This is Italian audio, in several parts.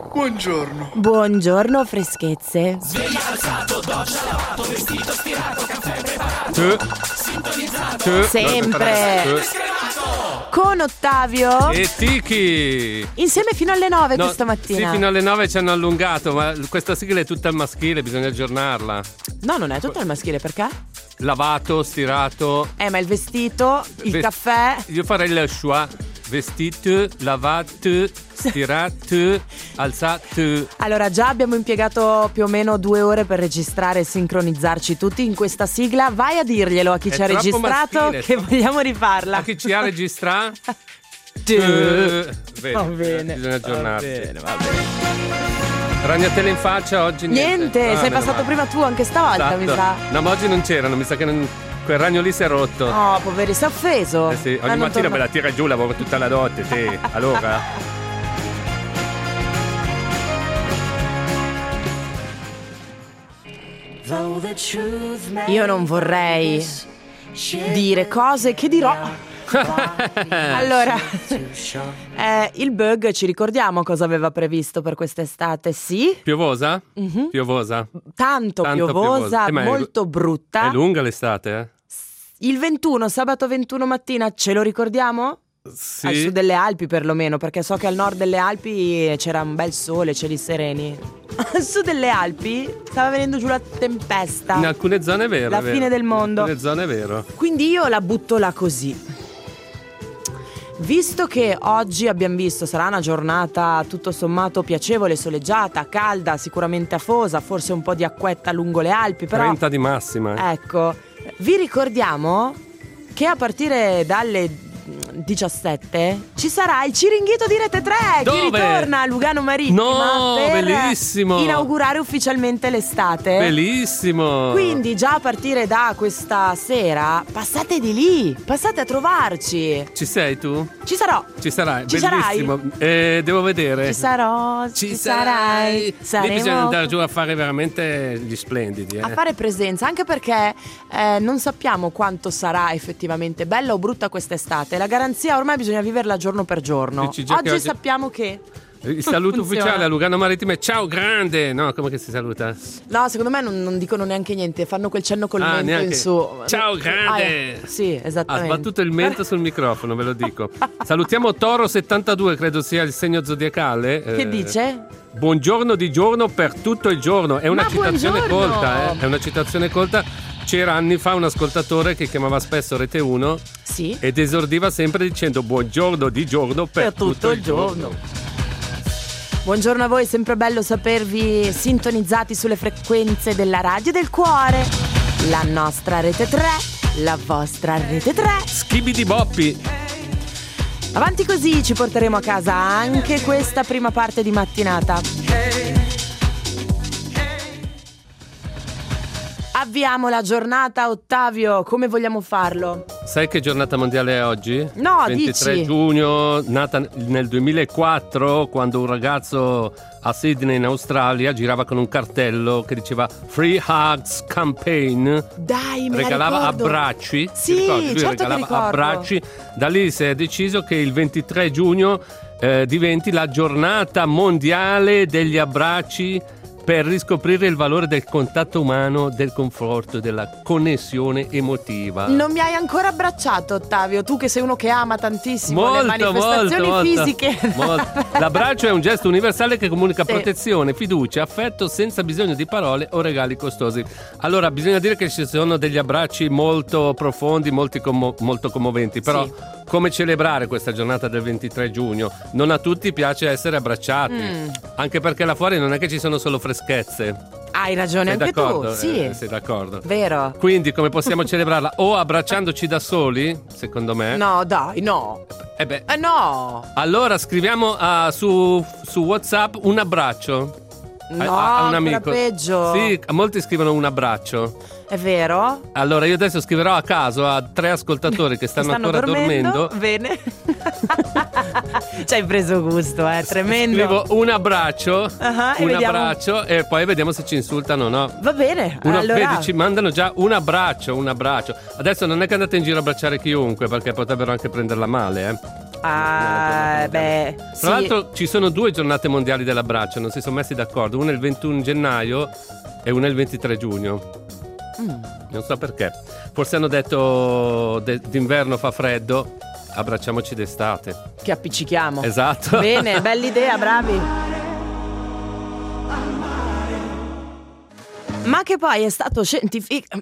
Buongiorno. Buongiorno, freschezze. Sveglia alzato, doccia lavato, vestito stirato, caffè preparato, Sempre. Con Ottavio E Tiki. insieme fino alle 9 No, questa mattina. Sì, fino alle 9 ci hanno allungato, ma questa sigla è tutta al maschile, bisogna aggiornarla. No, non è tutto al maschile, perché? Lavato, stirato. Ma il vestito, il caffè. Io farei le choix. Vestito, lavato, stirato, alzato. Allora, già abbiamo impiegato più o meno 2 ore per registrare e sincronizzarci tutti in questa sigla. Vai a dirglielo a chi È ci ha troppo registrato maschile, che vogliamo rifarla. A chi ci ha registrato? Va bene. Bisogna aggiornarci. Va bene. Ragnatele in faccia oggi Niente, Ah, sei meno passato male. prima tu anche stavolta, mi Esatto. sa. No, ma oggi non c'erano, mi sa che quel ragno lì si è rotto. Oh, poveri, si è offeso. Sì, Ah, ogni non mattina torna- me la tira giù, lavoro tutta la notte, te. Allora? Io non vorrei dire cose che dirò. Allora, il Bug, ci ricordiamo cosa aveva previsto per quest'estate, sì? Piovosa? Mhm. Piovosa? Tanto piovosa, Ma molto brutta. È lunga l'estate, eh? Il 21, sabato 21 mattina, ce lo ricordiamo? Sì. Al sud delle Alpi perlomeno, perché so che al nord delle Alpi c'era un bel sole, cieli sereni. Al sud delle Alpi stava venendo giù la tempesta. In alcune zone è vero. La è vero. fine del mondo. In alcune zone è vero. Quindi io la butto là così. Visto che oggi abbiamo visto sarà una giornata tutto sommato piacevole, soleggiata, calda, sicuramente afosa, forse un po' di acquetta lungo le Alpi, però 30 di massima. ecco, vi ricordiamo che a partire dalle 17 ci sarà il Ciringhito di Rete 3 Dove? che ritorna a Lugano Marittima No, per bellissimo. inaugurare ufficialmente l'estate. Bellissimo. Quindi già a partire da questa sera passate di lì, passate a trovarci. Ci sei tu? Ci sarò. Ci sarai. Ci Bellissimo. Devo vedere. Ci sarò, ci sarai. Lì Saremo bisogna andare giù a fare veramente gli splendidi. a fare presenza, anche perché non sappiamo quanto sarà effettivamente bella o brutta quest'estate. La garanzia ormai bisogna viverla giorno per giorno. Dici già che Oggi oggi- sappiamo che Il saluto funziona. ufficiale a Lugano Marittima è ciao grande. No, come che si saluta? no, secondo me non dicono neanche niente, fanno quel cenno col Ah, mento neanche. in su. Ciao, grande. Sì, Ha esattamente. sbattuto il mento sul microfono, ve lo dico. Salutiamo Toro 72, credo sia il segno zodiacale. Che dice? Buongiorno di giorno per tutto il giorno. È una Ma citazione buongiorno! colta, È una citazione colta. C'era anni fa un ascoltatore che chiamava spesso Rete 1 Sì. ed esordiva sempre dicendo buongiorno di giorno per tutto il giorno. Buongiorno a voi, sempre bello sapervi sintonizzati sulle frequenze della radio del cuore. La nostra Rete 3, la vostra Rete 3. Schibidi boppi. Avanti così, ci porteremo a casa anche questa prima parte di mattinata. Avviamo la giornata, Ottavio, come vogliamo farlo? Sai che giornata mondiale è oggi? No, 23 dici. giugno, nata nel 2004, quando un ragazzo a Sydney in Australia girava con un cartello che diceva Free Hugs Campaign. Dai, me la Regalava ricordo. abbracci. Sì, Ti ricordi? Lui certo che regalava ricordo. abbracci. Da lì si è deciso che il 23 giugno diventi la giornata mondiale degli abbracci, per riscoprire il valore del contatto umano, del conforto, della connessione emotiva. Non mi hai ancora abbracciato, Ottavio, tu che sei uno che ama tantissimo le manifestazioni fisiche. molto. L'abbraccio è un gesto universale che comunica Sì. protezione, fiducia, affetto senza bisogno di parole o regali costosi. Allora, bisogna dire che ci sono degli abbracci molto profondi, molto commoventi, però Sì. come celebrare questa giornata del 23 giugno? Non a tutti piace essere abbracciati, anche perché là fuori non è che ci sono solo freschezze. Hai ragione Sei anche d'accordo? tu, sì. Sei d'accordo. Vero. Quindi come possiamo celebrarla? O abbracciandoci da soli, secondo me. No, dai, no. Beh, No. allora scriviamo su WhatsApp un abbraccio. No, a un ancora amico. peggio. Sì, molti scrivono un abbraccio. È vero? Allora io adesso scriverò a caso a 3 ascoltatori che stanno ancora dormendo. Bene. Ci hai preso gusto, tremendo. Scrivo un abbraccio, Ah, e un vediamo. abbraccio e poi vediamo se ci insultano o no. Va bene. Allora, Vedi, ci mandano già un abbraccio. Adesso non è che andate in giro a abbracciare chiunque, perché potrebbero anche prenderla male, Beh, Tra sì. l'altro ci sono 2 giornate mondiali dell'abbraccio, non si sono messi d'accordo, una è il 21 gennaio e una è il 23 giugno. Non so perché, forse hanno detto d'inverno fa freddo, abbracciamoci d'estate. Che appiccichiamo. Esatto. Bene, bella idea, bravi. Ma che poi è stato scientifico.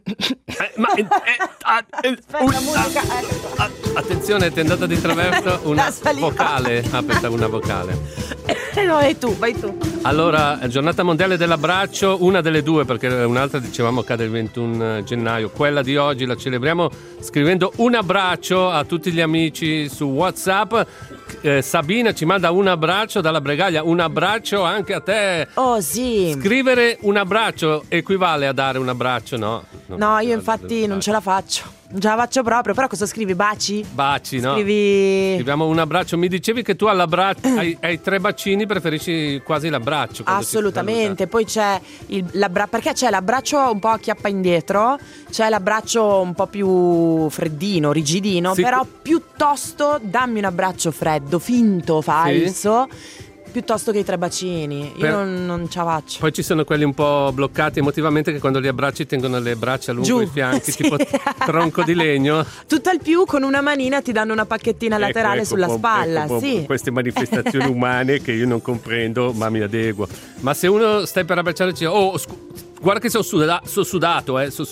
musica. Attenzione, ti è andata di traverso una La saliva. vocale. Pensavo una vocale. No, vai tu. Allora, giornata mondiale dell'abbraccio, una delle 2, perché un'altra dicevamo cade il 21 gennaio. Quella di oggi la celebriamo scrivendo un abbraccio a tutti gli amici su WhatsApp. Sabina ci manda un abbraccio dalla Bregaglia, un abbraccio anche a te. Oh sì. Scrivere un abbraccio equivale a dare un abbraccio, no? No, io infatti non ce la faccio. Non ce la faccio proprio. Però cosa scrivi? Baci? Baci, no? Scriviamo un abbraccio. Mi dicevi che tu all'abbraccio ai 3 bacini preferisci quasi l'abbraccio. Assolutamente. Poi c'è perché c'è l'abbraccio un po' a chiappa indietro, c'è l'abbraccio un po' più freddino, rigidino, sì. Però piuttosto dammi un abbraccio freddo, finto, falso. Sì. Piuttosto che i 3 bacini. Io non ce la faccio. Poi ci sono quelli un po' bloccati emotivamente che quando li abbracci tengono le braccia lungo i fianchi, sì. tipo tronco di legno. Tutt'al più con una manina ti danno una pacchettina laterale sulla spalla. Sì. Queste manifestazioni umane che io non comprendo, ma mi adeguo. Ma se uno stai per abbracciare dice guarda che sono sudato.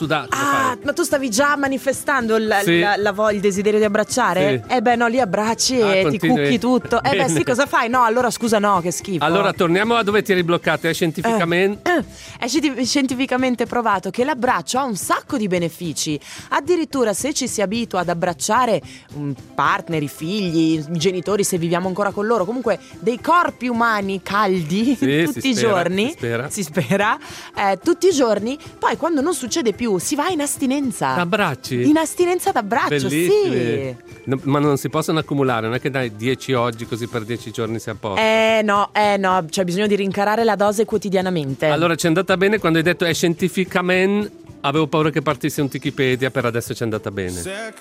Ma tu stavi già manifestando sì. il desiderio di abbracciare? Sì. No, lì abbracci e continui. ti cucchi tutto. Beh sì, cosa fai? No, allora scusa, no, che schifo. Allora torniamo a dove ti eri bloccato. È scientificamente è scientificamente provato che l'abbraccio ha un sacco di benefici. Addirittura se ci si abitua ad abbracciare un partner, i figli, i genitori, se viviamo ancora con loro, comunque dei corpi umani caldi tutti i giorni. Si spera. Tutti i giorni, poi quando non succede più si va in astinenza. Abbracci? In astinenza d'abbraccio, bellissimi. Sì. No, ma non si possono accumulare, non è che dai 10 oggi così per 10 giorni si a posto. No, c'è bisogno di rincarare la dose quotidianamente. Allora ci è andata bene quando hai detto è scientificamente, avevo paura che partisse un Wikipedia, per adesso ci è andata bene.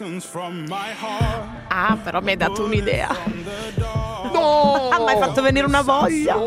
Però mi hai dato un'idea. No! Mi hai fatto venire una voglia.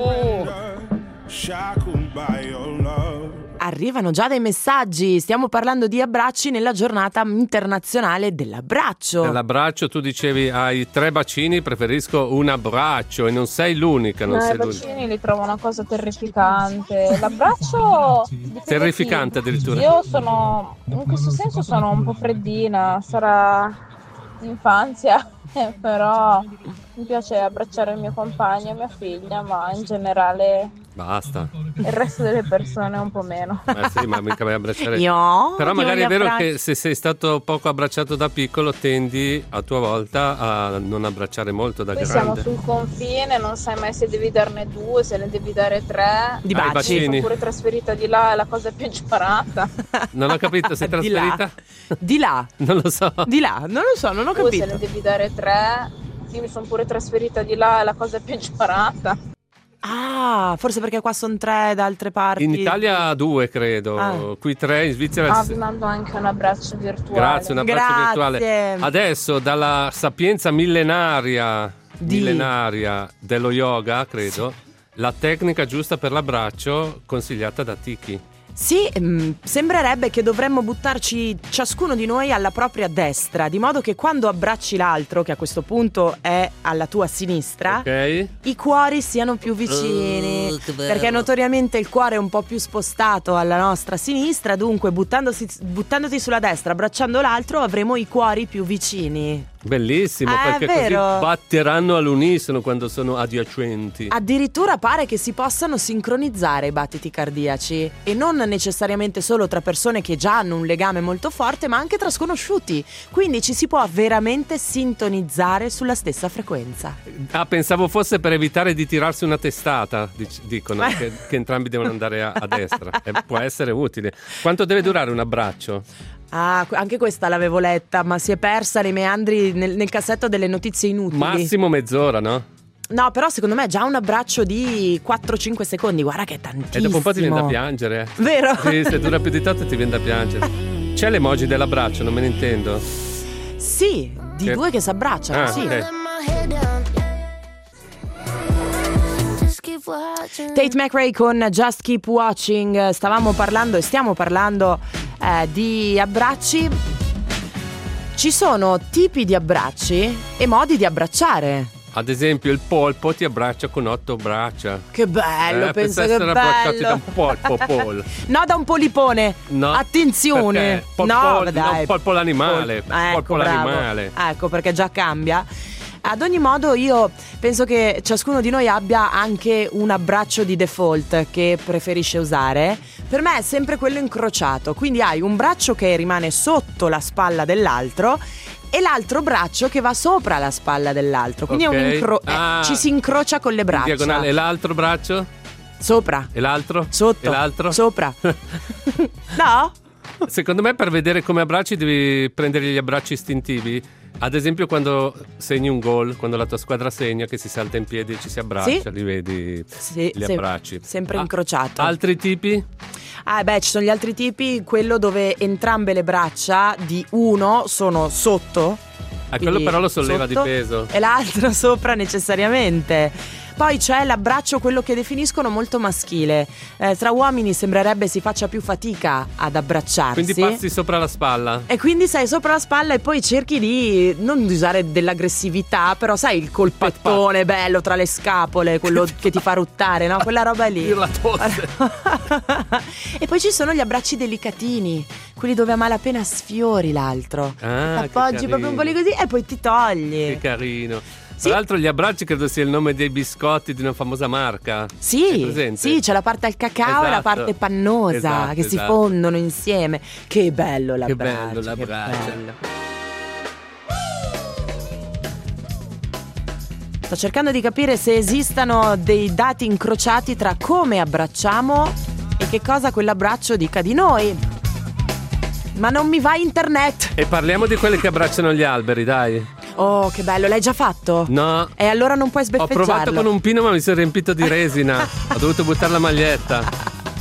Arrivano già dei messaggi. Stiamo parlando di abbracci nella giornata internazionale dell'abbraccio. Nell'abbraccio tu dicevi ai 3 bacini preferisco un abbraccio e non sei l'unica. I bacini li trovo una cosa terrificante. L'abbraccio terrificante addirittura. Io in questo senso sono un po' freddina. Sarà l'infanzia, però mi piace abbracciare il mio compagno e mia figlia, ma in generale basta. Il resto delle persone un po' meno. Sì, ma mica vai a abbracciare. Però magari è vero che se sei stato poco abbracciato da piccolo tendi a tua volta a non abbracciare molto da grande. Siamo sul confine, non sai mai se devi darne 2, se ne devi dare 3. Di baci. Mi sono pure trasferita di là, è la cosa peggiorata. Non ho capito, sei trasferita? Di là. Non lo so. Di là, non lo so, non ho capito. Se ne devi dare 3. Io mi sono pure trasferita di là, è la cosa peggiorata. Forse perché qua sono 3 da altre parti. In Italia 2 credo, qui 3, in Svizzera. Vi mando anche un abbraccio virtuale. Grazie, un abbraccio virtuale. Adesso dalla sapienza millenaria dello yoga, credo, la tecnica giusta per l'abbraccio consigliata da Tiki. Sì, sembrerebbe che dovremmo buttarci ciascuno di noi alla propria destra, di modo che quando abbracci l'altro, che a questo punto è alla tua sinistra, i cuori siano più vicini, perché notoriamente il cuore è un po' più spostato alla nostra sinistra, dunque buttandoti sulla destra, abbracciando l'altro, avremo i cuori più vicini. Bellissimo, perché così batteranno all'unisono quando sono adiacenti. Addirittura pare che si possano sincronizzare i battiti cardiaci, e non necessariamente solo tra persone che già hanno un legame molto forte, ma anche tra sconosciuti. Quindi ci si può veramente sintonizzare sulla stessa frequenza. Pensavo fosse per evitare di tirarsi una testata, dicono che entrambi devono andare a destra. Può essere utile. Quanto deve durare un abbraccio? Anche questa l'avevo letta, ma si è persa nei meandri nel cassetto delle notizie inutili. Massimo mezz'ora, no? No, però secondo me già un abbraccio di 4-5 secondi, guarda che è tantissimo. E dopo un po' ti viene da piangere. Vero? Sì, se dura più di tanto ti viene da piangere. C'è l'emoji dell'abbraccio, non me ne intendo. Sì, di 2 che si abbracciano, sì. Okay. Tate McRae con Just Keep Watching. Stavamo parlando e stiamo parlando di abbracci. Ci sono tipi di abbracci e modi di abbracciare. Ad esempio il polpo ti abbraccia con 8 braccia. Che bello, penso che essere abbracciati da un polpo. No, da un polipone. No, attenzione. No, dai. un polpo l'animale. Ecco, l'animale. Ecco, perché già cambia. Ad ogni modo io penso che ciascuno di noi abbia anche un abbraccio di default che preferisce usare. Per me è sempre quello incrociato, quindi hai un braccio che rimane sotto la spalla dell'altro e l'altro braccio che va sopra la spalla dell'altro, quindi è ci si incrocia con le braccia. Diagonale. E l'altro braccio? Sopra. E l'altro? Sotto. E l'altro? Sopra. No? Secondo me per vedere come abbracci devi prendere gli abbracci istintivi. Ad esempio quando segni un gol, quando la tua squadra segna, che si salta in piedi e ci si abbraccia, li vedi gli abbracci. Sempre incrociato. Altri tipi? Ci sono gli altri tipi, quello dove entrambe le braccia di uno sono sotto. Quello però lo solleva di peso. E l'altro sopra necessariamente. Poi c'è l'abbraccio, quello che definiscono molto maschile. Tra uomini sembrerebbe si faccia più fatica ad abbracciarsi. Quindi passi sopra la spalla. E quindi sei sopra la spalla e poi cerchi di non usare dell'aggressività, però sai il colpettone bello tra le scapole, quello che ti fa ruttare, no? Quella roba lì. La tosse. E poi ci sono gli abbracci delicatini, quelli dove a malapena sfiori l'altro. Appoggi proprio un po' lì così e poi ti togli. Che carino. Tra l'altro gli abbracci credo sia il nome dei biscotti di una famosa marca. Sì, c'è la parte al cacao e la parte pannosa che si fondono insieme. Che bello l'abbraccio. Che bello. Sto cercando di capire se esistano dei dati incrociati tra come abbracciamo e che cosa quell'abbraccio dica di noi. Ma non mi va internet. E parliamo di quelli che abbracciano gli alberi, dai. Oh, che bello, l'hai già fatto? No. E allora non puoi sbeffeggiarlo. Ho provato con un pino ma mi sono riempito di resina. Ho dovuto buttare la maglietta.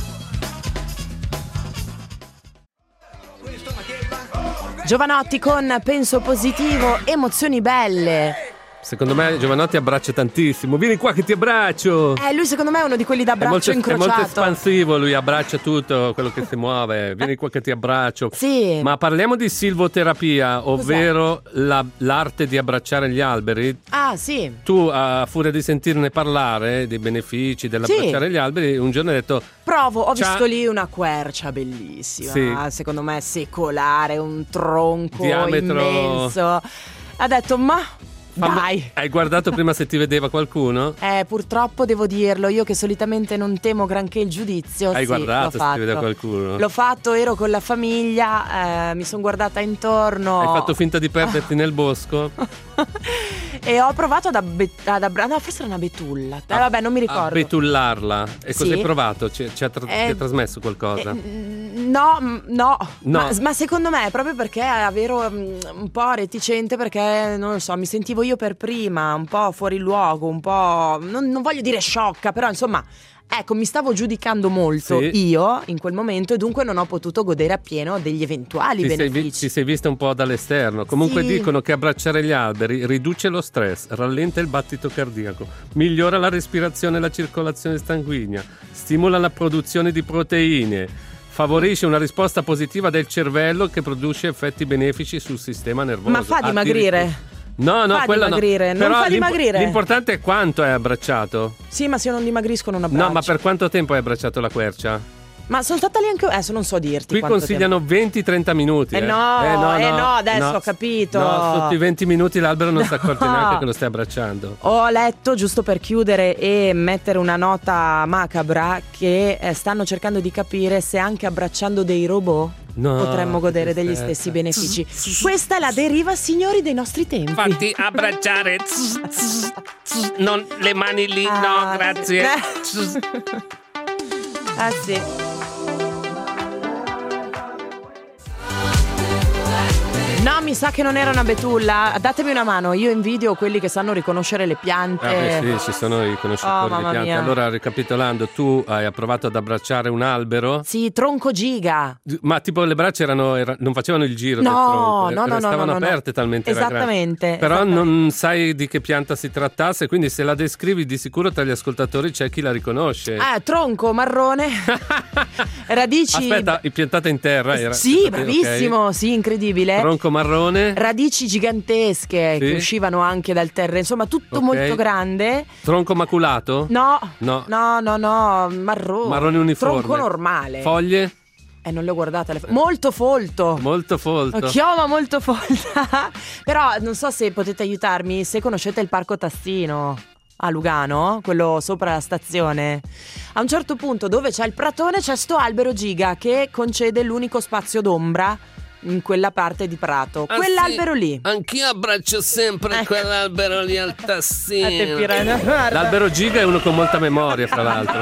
Giovanotti con Penso Positivo, emozioni belle. Secondo me Giovanotti abbraccia tantissimo. Vieni qua che ti abbraccio. Lui secondo me è uno di quelli da braccio incrociato. È molto espansivo, lui abbraccia tutto quello che si muove. Vieni qua che ti abbraccio. Sì. Ma parliamo di silvoterapia, ovvero l'arte di abbracciare gli alberi. Ah, sì. Tu, a furia di sentirne parlare dei benefici dell'abbracciare gli alberi, un giorno hai detto provo, ho visto lì una quercia bellissima, secondo me secolare, un tronco immenso. Ha detto dai. Hai guardato prima se ti vedeva qualcuno? Purtroppo devo dirlo, io che solitamente non temo granché il giudizio. Hai guardato se ti vedeva qualcuno? L'ho fatto, ero con la famiglia, mi sono guardata intorno. Hai fatto finta di perderti nel bosco? E ho provato ad no, forse era una betulla. Vabbè, non mi ricordo. A betullarla. E cosa hai provato? Ti ha trasmesso qualcosa? No. Ma secondo me è proprio perché ero un po' reticente, perché non lo so, mi sentivo io per prima, un po' fuori luogo, un po', non voglio dire sciocca, però insomma, ecco, mi stavo giudicando molto io in quel momento e dunque non ho potuto godere appieno degli eventuali benefici. Ti sei vista un po' dall'esterno. Comunque dicono che abbracciare gli alberi riduce lo stress, rallenta il battito cardiaco, migliora la respirazione e la circolazione sanguigna, stimola la produzione di proteine, favorisce una risposta positiva del cervello che produce effetti benefici sul sistema nervoso. Ma fa dimagrire? No, quello dimagrire. No. Non fa dimagrire. L'importante è quanto è abbracciato. Sì, ma se io non dimagrisco non abbraccio. No, ma per quanto tempo hai abbracciato la quercia? Ma sono stata lì anche adesso, non so dirti. Qui consigliano 20-30 minuti. No, adesso ho capito. No, sotto i 20 minuti l'albero non si accorge neanche che lo stai abbracciando. Ho letto, giusto per chiudere e mettere una nota macabra, che stanno cercando di capire se anche abbracciando dei robot potremmo godere degli stessi benefici. Questa è la deriva, signori, dei nostri tempi. Fatti abbracciare. Non le mani lì, no, grazie. No, No, mi sa che non era una betulla. Datemi una mano, io invidio quelli che sanno riconoscere le piante. Sì, ci sono i conoscitori di piante. Mia. Allora, ricapitolando, tu hai provato ad abbracciare un albero? Sì, tronco giga. Ma tipo le braccia non facevano il giro del tronco, restavano aperte talmente. Esattamente. Però non sai di che pianta si trattasse, quindi se la descrivi di sicuro tra gli ascoltatori c'è chi la riconosce. Tronco marrone, radici. Aspetta, piantata in terra era. Sì, bravissimo, okay. Sì, incredibile. Tronco marrone. Radici gigantesche che uscivano anche dal terreno, insomma tutto molto grande. Tronco maculato? No, marrone uniforme. Tronco normale. Foglie? Non le ho guardate. Molto folto. Chioma molto folta. Però non so se potete aiutarmi, se conoscete il Parco Tassino a Lugano, quello sopra la stazione. A un certo punto, dove c'è il pratone, c'è sto albero giga che concede l'unico spazio d'ombra in quella parte di prato. Quell'albero lì. Anch'io abbraccio sempre quell'albero lì al Tassino. L'albero giga è uno con molta memoria, fra l'altro.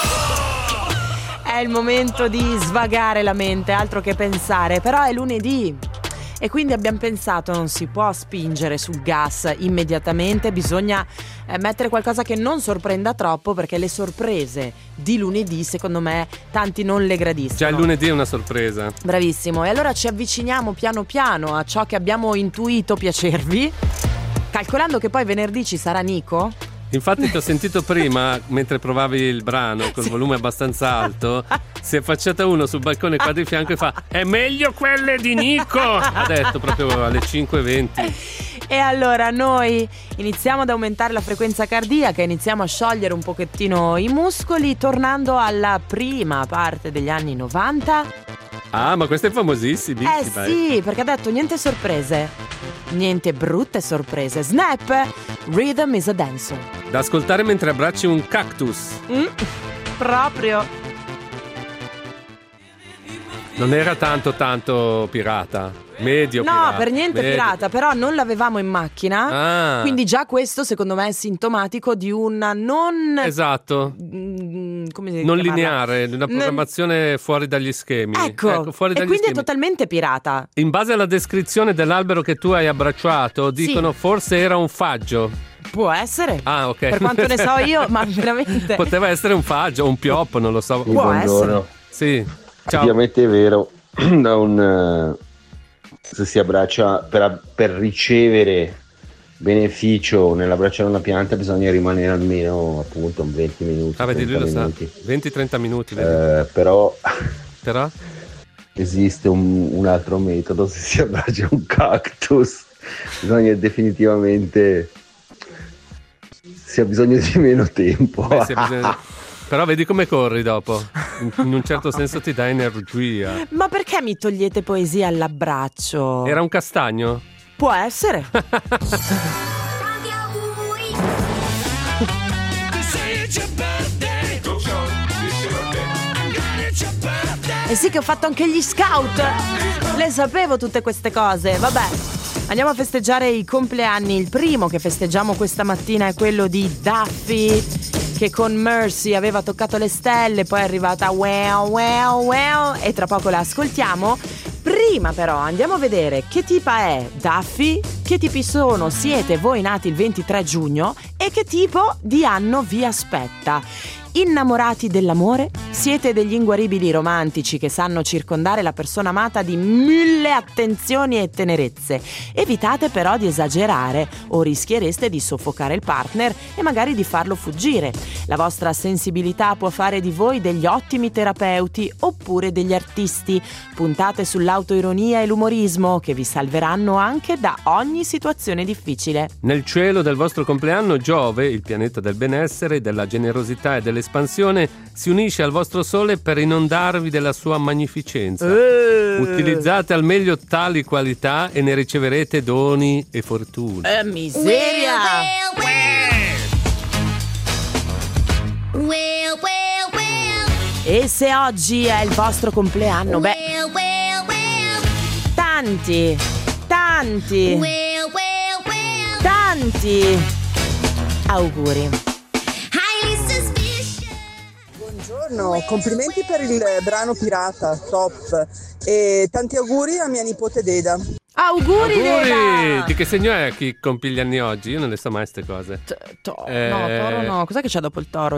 È il momento di svagare la mente, altro che pensare. Però è lunedì e quindi abbiamo pensato non si può spingere sul gas immediatamente, bisogna mettere qualcosa che non sorprenda troppo, perché le sorprese di lunedì secondo me tanti non le gradiscono. Già il lunedì è una sorpresa. Bravissimo. E allora ci avviciniamo piano piano a ciò che abbiamo intuito piacervi, calcolando che poi venerdì ci sarà Nico. Infatti ti ho sentito prima, mentre provavi il brano col volume abbastanza alto, si è affacciata uno sul balcone qua di fianco e fa: è meglio quelle di Nico! Ha detto proprio alle 5:20. E allora noi iniziamo ad aumentare la frequenza cardiaca, iniziamo a sciogliere un pochettino i muscoli, tornando alla prima parte degli anni 90. Ah, ma questo è famosissimo. Sì, perché ha detto niente sorprese, niente brutte sorprese. Snap, Rhythm is a Dancer. Da ascoltare mentre abbracci un cactus. Proprio. Non era tanto pirata. Medio pirata. No, per niente pirata, però non l'avevamo in macchina. Quindi già questo secondo me è sintomatico di una non... Esatto. Come non lineare, una programmazione fuori dagli schemi. Ecco, fuori dagli quindi schemi. È totalmente pirata. In base alla descrizione dell'albero che tu hai abbracciato, dicono forse era un faggio. Può essere. Ah, ok. Per quanto ne so io, ma veramente. Poteva essere un faggio, un pioppo, non lo so. Può essere. Sì. Ciao. Ovviamente è vero. Se si abbraccia per ricevere beneficio nell'abbracciare una pianta bisogna rimanere almeno appunto 20 minuti. Ah, vedi, lui lo sa. 20-30 minuti. Però Però esiste un altro metodo. Se si abbraccia un cactus bisogna definitivamente, si ha bisogno di meno tempo. Però vedi come corri dopo. In un certo senso ti dà energia. Ma perché mi togliete poesia all'abbraccio? Era un castagno? Può essere. E sì che ho fatto anche gli scout. Le sapevo tutte queste cose. Vabbè, andiamo a festeggiare i compleanni. Il primo che festeggiamo questa mattina è quello di Duffy, che con Mercy aveva toccato le stelle, poi è arrivata wow wow wow e tra poco la ascoltiamo. Prima però andiamo a vedere che tipa è Duffy, che tipi siete voi nati il 23 giugno e che tipo di anno vi aspetta. Innamorati dell'amore? Siete degli inguaribili romantici che sanno circondare la persona amata di 1000 attenzioni e tenerezze. Evitate però di esagerare o rischiereste di soffocare il partner e magari di farlo fuggire. La vostra sensibilità può fare di voi degli ottimi terapeuti oppure degli artisti. Puntate sull'autoironia e l'umorismo che vi salveranno anche da ogni situazione difficile. Nel cielo del vostro compleanno Giove, il pianeta del benessere, della generosità e dell'espansione, si unisce al vostro sole per inondarvi della sua magnificenza. Utilizzate al meglio tali qualità e ne riceverete doni e fortune. Miseria! E se oggi è il vostro compleanno, tanti auguri. Buongiorno, complimenti per il brano pirata, top, e tanti auguri a mia nipote Deda. Auguri Neva! Di che segno è chi compie gli anni oggi? Io non le so mai queste cose. No, toro no. Cos'è che c'è dopo il toro?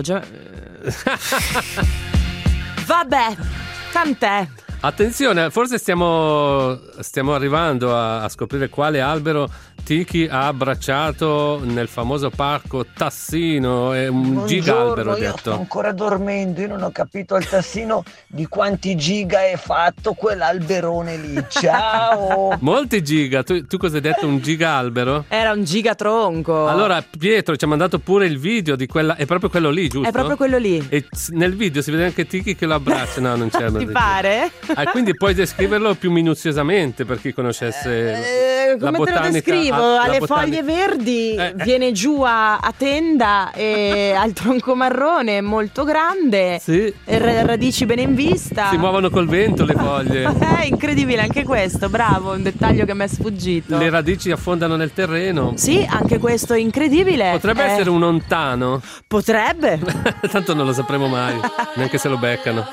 Vabbè, tant'è. Attenzione, forse stiamo arrivando a scoprire quale albero Tiki ha abbracciato nel famoso parco Tassino. È un gigalbero, io detto. sto ancora dormendo, io non ho capito al Tassino di quanti giga è fatto quell'alberone lì. Ciao! Molti giga. Tu cosa hai detto? Un gigalbero? Era un gigatronco. Allora Pietro ci ha mandato pure il video di quella. È proprio quello lì, giusto? È proprio quello lì. E nel video si vede anche Tiki che lo abbraccia. No, non c'è. Ti pare? Quindi puoi descriverlo più minuziosamente per chi conoscesse la come botanica. Te lo descrivo? Alle foglie verdi viene giù a tenda e al tronco marrone molto grande. Sì. Radici bene in vista. Si muovono col vento le foglie. È incredibile anche questo, bravo, un dettaglio che mi è sfuggito. Le radici affondano nel terreno. Sì, anche questo è incredibile. Potrebbe essere un ontano. Potrebbe. Tanto non lo sapremo mai, neanche se lo beccano.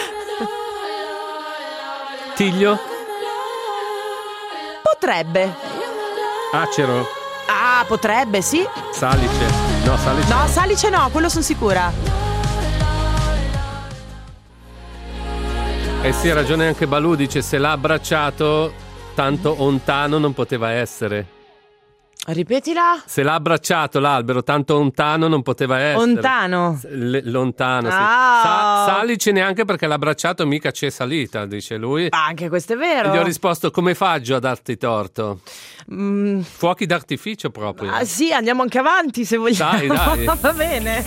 Tiglio? Potrebbe. Acero? Ah, potrebbe, sì. Salice? No, salice. No, salice no, quello sono sicura. Sì, ha ragione anche Balù, dice se l'ha abbracciato tanto ontano non poteva essere. Ripetila. Se l'ha abbracciato l'albero tanto ontano non poteva essere. Ontano. Lontano, sì. Salice neanche perché l'ha abbracciato mica c'è salita, dice lui. Anche questo è vero. E gli ho risposto come faccio a darti torto? Fuochi d'artificio proprio. Sì, andiamo anche avanti se vogliamo. Dai. Va bene.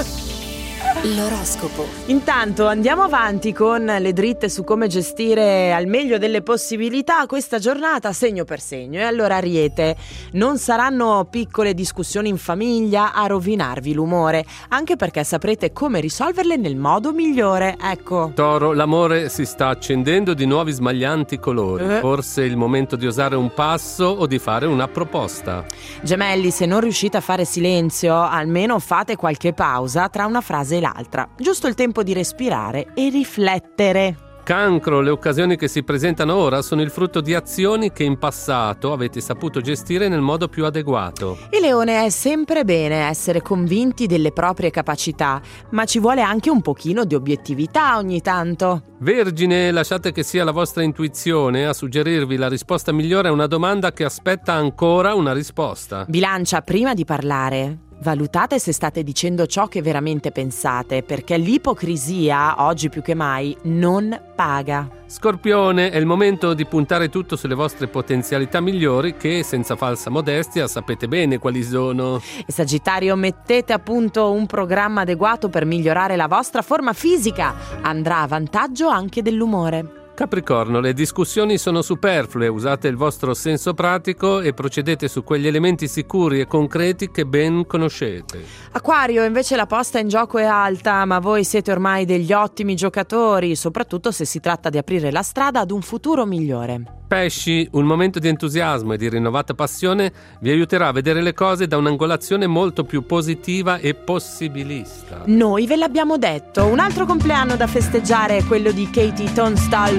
L'oroscopo. Intanto andiamo avanti con le dritte su come gestire al meglio delle possibilità questa giornata segno per segno. E allora Ariete, non saranno piccole discussioni in famiglia a rovinarvi l'umore, anche perché saprete come risolverle nel modo migliore, ecco. Toro, l'amore si sta accendendo di nuovi smaglianti colori. Forse è il momento di osare un passo o di fare una proposta. Gemelli, se non riuscite a fare silenzio, almeno fate qualche pausa tra una frase e l'altra, giusto il tempo di respirare e riflettere. Cancro, le occasioni che si presentano ora sono il frutto di azioni che in passato avete saputo gestire nel modo più adeguato. Il Leone, è sempre bene essere convinti delle proprie capacità, ma ci vuole anche un pochino di obiettività ogni tanto. Vergine, lasciate che sia la vostra intuizione a suggerirvi la risposta migliore a una domanda che aspetta ancora una risposta. Bilancia, prima di parlare, valutate se state dicendo ciò che veramente pensate, perché l'ipocrisia, oggi più che mai, non paga. Scorpione, è il momento di puntare tutto sulle vostre potenzialità migliori che, senza falsa modestia, sapete bene quali sono. E Sagittario, mettete a punto un programma adeguato per migliorare la vostra forma fisica. Andrà a vantaggio anche dell'umore. Capricorno, le discussioni sono superflue, usate il vostro senso pratico e procedete su quegli elementi sicuri e concreti che ben conoscete. Acquario, invece la posta in gioco è alta, ma voi siete ormai degli ottimi giocatori, soprattutto se si tratta di aprire la strada ad un futuro migliore. Pesci, un momento di entusiasmo e di rinnovata passione vi aiuterà a vedere le cose da un'angolazione molto più positiva e possibilista. Noi ve l'abbiamo detto, un altro compleanno da festeggiare è quello di Katie Tunstall.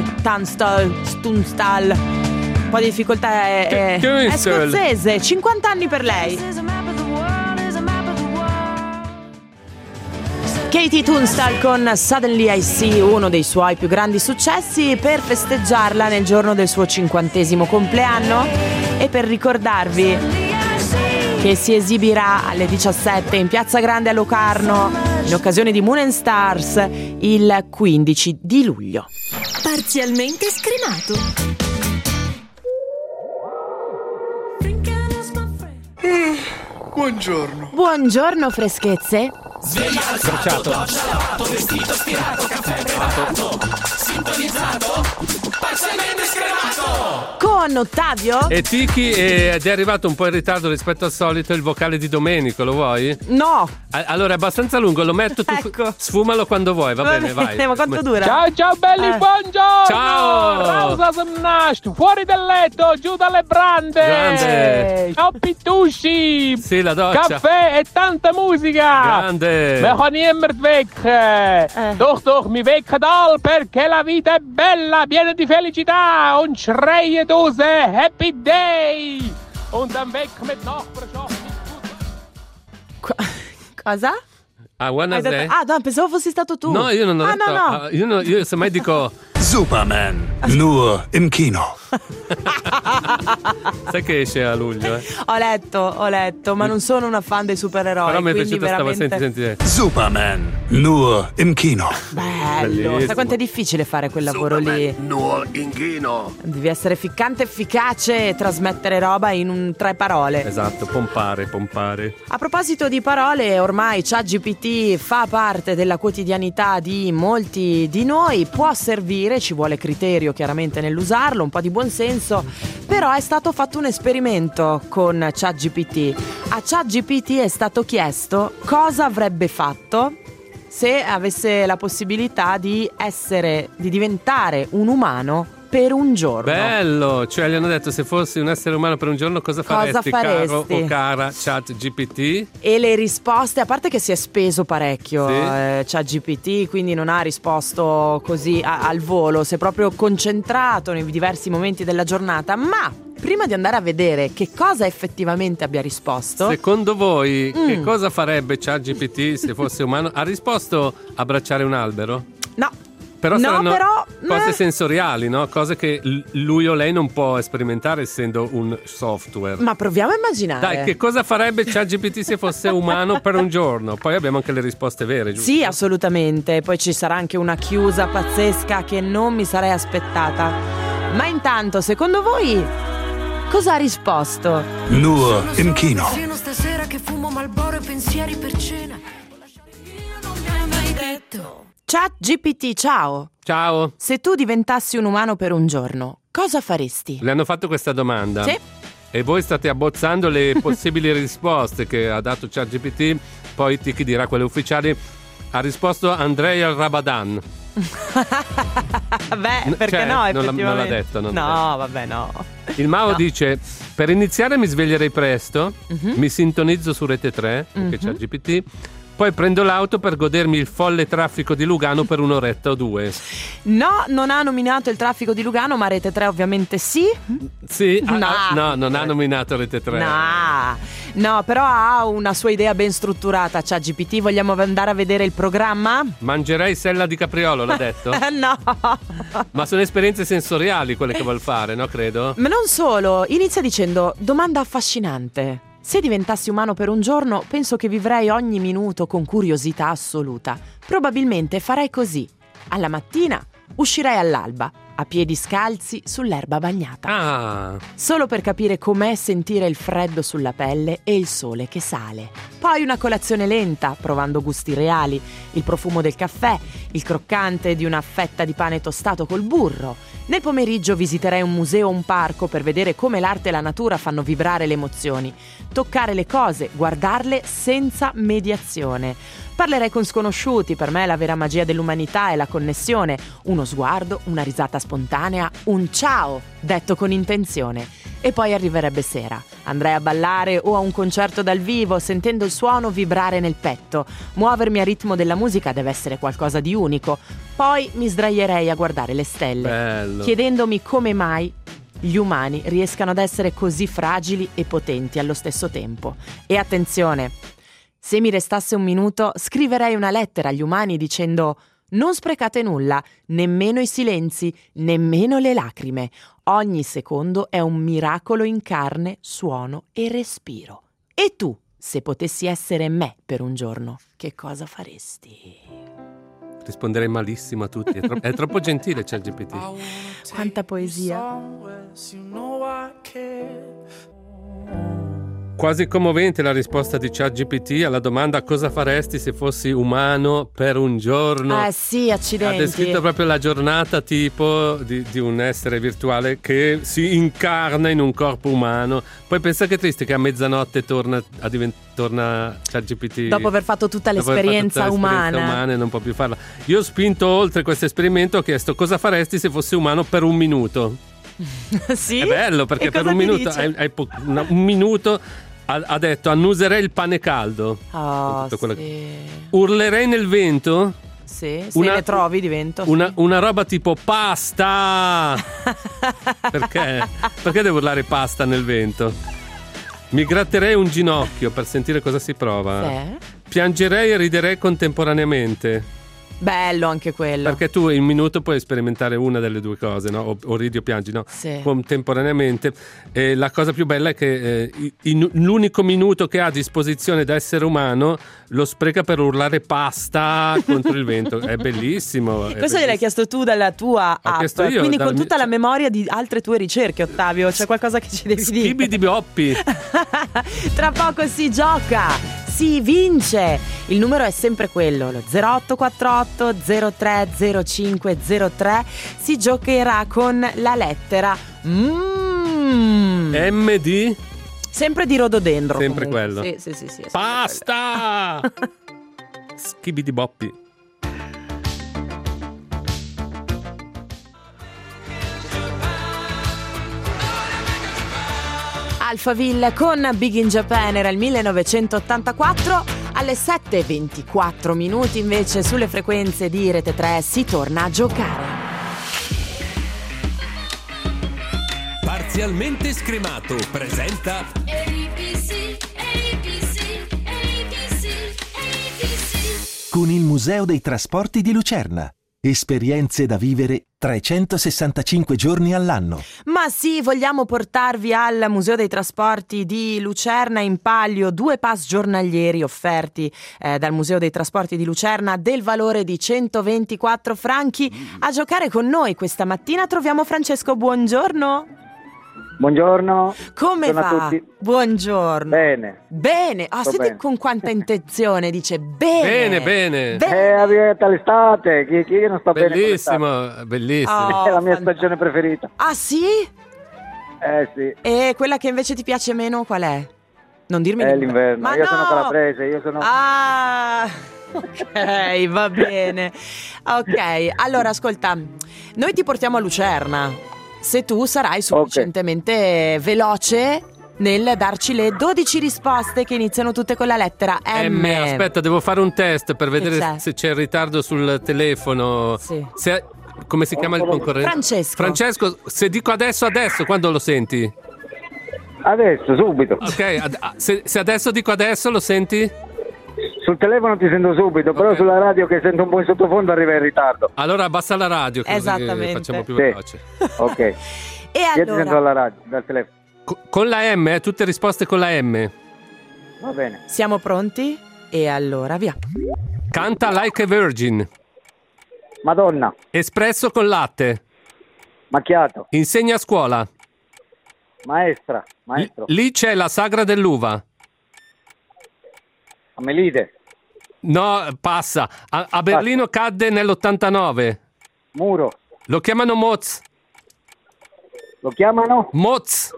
Un po' di difficoltà, è scozzese, 50 anni per lei. Katie Tunstall con Suddenly I See, uno dei suoi più grandi successi, per festeggiarla nel giorno del suo 50° compleanno e per ricordarvi che si esibirà alle 17 in Piazza Grande a Locarno in occasione di Moon and Stars il 15 di luglio. Parzialmente scremato. Buongiorno. Buongiorno freschezze. Sveglia alzato, doccia lavato, vestito stirato, caffè preparato, sintonizzato, parzialmente scremato. Con Ottavio e Tiki, ed è arrivato un po' in ritardo rispetto al solito il vocale di Domenico, lo vuoi? No. Allora è abbastanza lungo, lo metto tu, ecco. Sfumalo quando vuoi, va bene, vai. Ma quanto dura? Ciao belli, buongiorno. Ciao. Rosa Somnast, fuori dal letto, giù dalle brande. Grande. Ciao Pittusci. Sì, la doccia. Caffè e tanta musica. Grande. Wir gaan niemand weg. Doch, mi wecca dal perché la vita è bella, piena di felicità. Un schreie dus Hause, Happy Day! Und dann weg mit Nachbarschaft. Cosa? Wanna say? No, pensavo fossi stato tu. No, io non ho detto. No. Io semmai dico Superman, nur im Kino. sai che esce a luglio, Ho letto, ma non sono una fan dei supereroi. Però mi è quindi piaciuta veramente... senti. Superman, nur im Kino. Bello, Bellissimo. sai quanto è difficile fare quel lavoro lì? Nur in Kino. Devi essere ficcante, efficace e trasmettere roba in 3 parole. Esatto, pompare. A proposito di parole, ormai ChatGPT fa parte della quotidianità di molti di noi, può servire, ci vuole criterio chiaramente nell'usarlo, un po' di buonsenso, però è stato fatto un esperimento con ChatGPT. A ChatGPT è stato chiesto cosa avrebbe fatto se avesse la possibilità di diventare un umano per un giorno. Bello, cioè gli hanno detto se fossi un essere umano per un giorno cosa faresti? Caro o cara ChatGPT? E le risposte, a parte che si è speso parecchio, Sì. ChatGPT, quindi non ha risposto così al volo, si è proprio concentrato nei diversi momenti della giornata, ma prima di andare a vedere che cosa effettivamente abbia risposto, Secondo voi che cosa farebbe ChatGPT se fosse umano? Ha risposto abbracciare un albero? no. Però No, saranno però, cose sensoriali, no? Cose che lui o lei non può sperimentare essendo un software. Ma proviamo a immaginare. Dai, che cosa farebbe ChatGPT se fosse umano per un giorno? Poi abbiamo anche le risposte vere, giusto? Sì, assolutamente. Poi ci sarà anche una chiusa pazzesca che non mi sarei aspettata. Ma intanto, secondo voi, cosa ha risposto? Nur im Kino. Stasera che fumo Marlboro e pensieri per cena. Non mi hai mai detto. ChatGPT, ciao. Ciao. Se tu diventassi un umano per un giorno, cosa faresti? Le hanno fatto questa domanda. Sì. E voi state abbozzando le possibili risposte che ha dato ChatGPT. Poi Tiki dirà quelle ufficiali. Ha risposto Andrei Al-Rabadan. Beh, perché Cioè, no, non effettivamente. l'ha detto, non l'ha No, vabbè, no. Il Mao No. dice: per iniziare mi sveglierei presto, mi sintonizzo su Rete 3, che c'è GPT, poi prendo l'auto per godermi il folle traffico di Lugano per un'oretta o 2. No, non ha nominato il traffico di Lugano, ma Rete 3 ovviamente sì. Sì, No. no, non ha nominato Rete 3. No, però ha una sua idea ben strutturata. ChatGPT, vogliamo andare a vedere il programma? Mangerei sella di capriolo, l'ha detto? No. Ma sono esperienze sensoriali quelle che vuol fare, no? Credo. Ma non solo, inizia dicendo: domanda affascinante. Se diventassi umano per un giorno, penso che vivrei ogni minuto con curiosità assoluta. Probabilmente farei così. Alla mattina uscirei all'alba, a piedi scalzi sull'erba bagnata. Ah, Solo per capire com'è sentire il freddo sulla pelle e il sole che sale. Poi una colazione lenta, provando gusti reali, il profumo del caffè, il croccante di una fetta di pane tostato col burro. Nel pomeriggio visiterei un museo o un parco per vedere come l'arte e la natura fanno vibrare le emozioni. Toccare le cose, guardarle senza mediazione. Parlerei con sconosciuti, per me la vera magia dell'umanità è la connessione, uno sguardo, una risata spontanea, un ciao detto con intenzione. E poi arriverebbe sera, andrei a ballare o a un concerto dal vivo, sentendo il suono vibrare nel petto. Muovermi a ritmo della musica deve essere qualcosa di unico. Poi mi sdraierei a guardare le stelle, bello. chiedendomi come mai gli umani riescano ad essere così fragili e potenti allo stesso tempo. E attenzione, se mi restasse un minuto, scriverei una lettera agli umani dicendo: non sprecate nulla, nemmeno i silenzi, nemmeno le lacrime. Ogni secondo è un miracolo in carne, suono e respiro. E tu, se potessi essere me per un giorno, che cosa faresti? risponderei malissimo a tutti. È troppo gentile ChatGPT. Quanta poesia. Quasi commovente la risposta di ChatGPT alla domanda cosa faresti se fossi umano per un giorno. Sì, accidenti. Ha descritto proprio la giornata tipo di un essere virtuale che si incarna in un corpo umano. Poi pensa che triste che a mezzanotte torna ChatGPT. Dopo aver fatto tutta l'esperienza umana e non può più farla. Io ho spinto oltre questo esperimento, ho chiesto cosa faresti se fossi umano per un minuto. Sì? È bello perché E per cosa un ti minuto dice? un minuto ha detto annuserei il pane caldo. Oh, Tutto quello sì. Urlerei nel vento. Sì, se ne trovi di vento. Una roba tipo pasta. Perché? Perché devo urlare pasta nel vento? Mi gratterei un ginocchio per sentire cosa si prova. Sì. Piangerei e riderei contemporaneamente. Bello anche quello. Perché tu in un minuto puoi sperimentare una delle due cose, no? O ridi o piangi, no? Sì. Contemporaneamente. E la cosa più bella è che l'unico minuto che ha a disposizione da essere umano lo spreca per urlare pasta contro il vento. È bellissimo. Questo gliel'hai chiesto tu dalla tua app, io, quindi con tutta la memoria di altre tue ricerche, Ottavio. C'è qualcosa che ci devi dire? Schibi di Boppi. Tra poco si gioca, si vince. Il numero è sempre quello, lo 0848 030503. Si giocherà con la lettera M di? Sempre di rododendro. Sempre comunque. quello. Sì. Pasta! Schibi di Boppi. Alphaville con Big in Japan era il 1984. Alle 7:24 minuti invece sulle frequenze di Rete 3 si torna a giocare. Parzialmente scremato presenta ABC. Con il Museo dei Trasporti di Lucerna. Esperienze da vivere 365 giorni all'anno. Ma sì, vogliamo portarvi al Museo dei Trasporti di Lucerna in palio 2 pass giornalieri offerti dal Museo dei Trasporti di Lucerna del valore di 124 franchi. A giocare con noi questa mattina troviamo Francesco. Buongiorno. Buongiorno. Come va? A tutti. Buongiorno. Bene. Ah, senti bene. con quanta intenzione, dice bene. Bene. Arrivata l'estate, chi non sta bene? Bellissimo. Oh, È la mia stagione preferita. Ah sì? Sì. E quella che invece ti piace meno qual è? Non dirmi È l'inverno. Ma io no! sono calabrese, Ah, ok, va bene. Ok, allora ascolta, noi ti portiamo a Lucerna. Se tu sarai sufficientemente veloce nel darci le 12 risposte che iniziano tutte con la lettera M. Aspetta, devo fare un test per vedere c'è? se c'è ritardo sul telefono. Sì. Come si chiama il concorrente? Francesco, se dico adesso, quando lo senti? Adesso, subito. Ok, se adesso dico adesso, lo senti? Sul telefono ti sento subito, però sulla radio che sento un po' in sottofondo arriva in ritardo. Allora abbassa la radio, così facciamo più veloce. Ok. E Io ti sento alla radio, dal telefono. Con la M, tutte risposte con la M. Va bene. Siamo pronti? E allora via. Canta Like a Virgin. Madonna. Espresso con latte. Macchiato. Insegna a scuola. Maestro. Lì c'è la sagra dell'uva. Amelide. No, passa. A Berlino cadde nell'89. Muro. Lo chiamano Moz. Lo chiamano? Moz.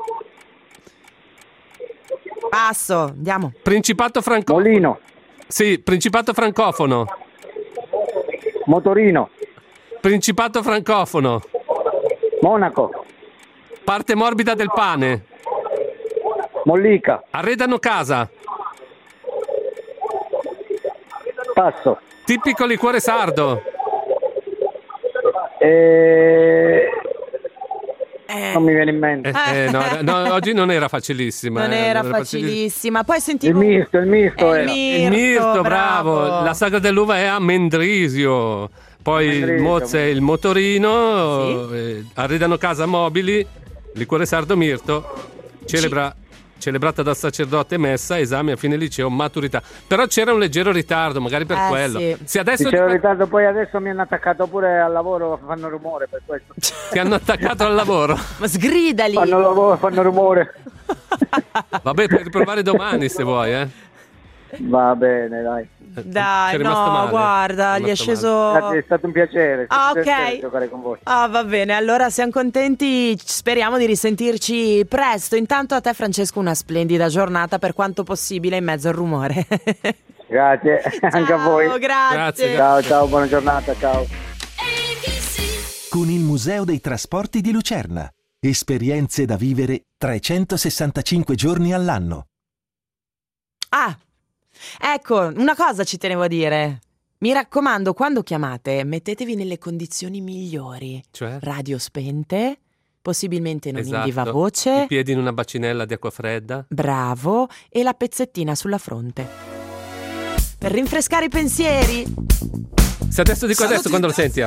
Passo, andiamo. Principato francofono. Molino. Sì, Principato francofono. Motorino. Principato francofono. Monaco. Parte morbida del pane. Mollica. Arredano casa. Passo. Tipico liquore sardo. Non mi viene in mente. No, oggi non era facilissima. Non era facilissima. Poi sentivo il misto era. Il mirto, bravo. La sagra dell'uva è a Mendrisio. Poi il Moz è il motorino. Sì. Arredano casa mobili. Liquore sardo mirto. Celebrata dal sacerdote messa, esame a fine liceo, maturità. Però c'era un leggero ritardo, magari per quello. Sì. Se adesso c'era un ritardo, poi adesso mi hanno attaccato pure al lavoro, fanno rumore per questo. Ti hanno attaccato al lavoro? Ma sgridali. Fanno rumore. Vabbè, puoi riprovare domani se vuoi, Va bene, dai. Dai, rimasto male. Guarda, gli è sceso. È stato un piacere. Ok. Giocare con voi. Va bene, allora siamo contenti, speriamo di risentirci presto. Intanto a te, Francesco, una splendida giornata per quanto possibile in mezzo al rumore. Grazie, anche a voi. Grazie. Ciao, buona giornata, ciao. Con il Museo dei Trasporti di Lucerna. Esperienze da vivere 365 giorni all'anno. Ecco, una cosa ci tenevo a dire. Mi raccomando, quando chiamate, mettetevi nelle condizioni migliori. Cioè? Radio spente, possibilmente non Esatto. in viva voce. I piedi in una bacinella di acqua fredda. Bravo, e la pezzettina sulla fronte. Per rinfrescare i pensieri. Se adesso dico adesso, quando lo senti?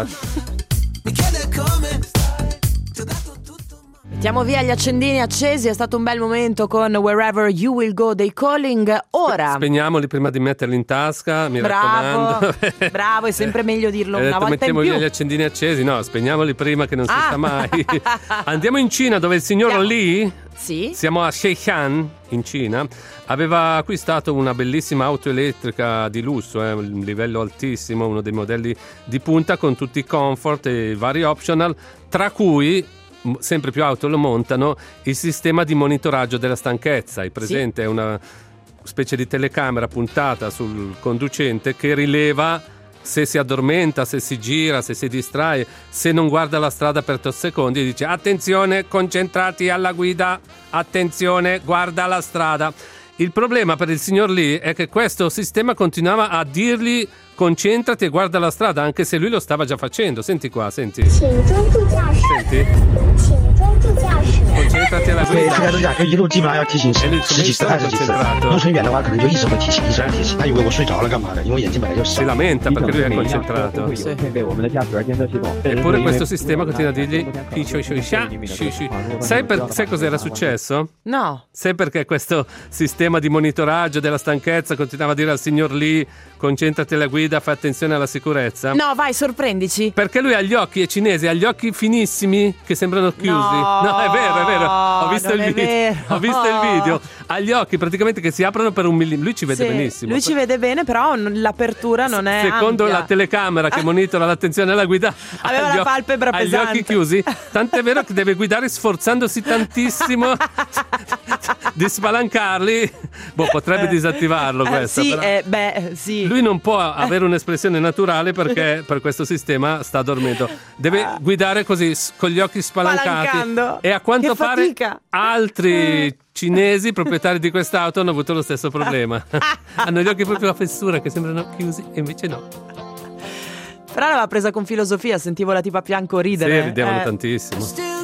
Mettiamo via gli accendini accesi, è stato un bel momento con Wherever You Will Go dei Calling. Ora Spegniamoli prima di metterli in tasca, mi raccomando. Bravo, è sempre meglio dirlo una volta in mettiamo più. via gli accendini accesi, no, spegniamoli prima che non si sa mai. Andiamo in Cina, dove il signor Li, sì? Siamo a Sheishan, in Cina, aveva acquistato una bellissima auto elettrica di lusso, un livello altissimo, uno dei modelli di punta con tutti i comfort e i vari optional, tra cui sempre più auto lo montano il sistema di monitoraggio della stanchezza. Hai presente? Sì. È una specie di telecamera puntata sul conducente che rileva se si addormenta, se si gira, se si distrae, se non guarda la strada per 3 secondi, e dice: attenzione, concentrati alla guida, attenzione, guarda la strada. Il problema per il signor Lee è che questo sistema continuava a dirgli: concentrati e guarda la strada, anche se lui lo stava già facendo. Senti qua, senti. Senti? Concentrati alla guida. E lui si lamenta perché lui è concentrato. Eppure questo sistema continua a dirgli: sai cos'era successo? No. Sai perché questo sistema di monitoraggio della stanchezza continuava a dire al signor Lee: concentrati alla guida, fai attenzione alla sicurezza? No, vai, sorprendici. Perché lui ha gli occhi, è cinese, ha gli occhi finissimi che sembrano chiusi. No, è vero. Ho visto il video. Ha gli occhi praticamente che si aprono per 1 millimetro. Lui ci vede benissimo. Lui ci vede bene, però l'apertura non è secondo ampia. La telecamera che monitora l'attenzione alla guida, aveva la palpebra pesante. Ha gli occhi chiusi. Tant'è vero che deve guidare sforzandosi tantissimo di spalancarli. Potrebbe disattivarlo questo. Sì, però. Sì. Lui non può avere un'espressione naturale perché per questo sistema sta dormendo. Deve guidare così con gli occhi spalancati. E a quanto pare altri cinesi proprietari di quest'auto hanno avuto lo stesso problema. Hanno gli occhi proprio a fessura che sembrano chiusi e invece no. Però l'aveva presa con filosofia, sentivo la tipa a fianco ridere. Sì, ridevano tantissimo.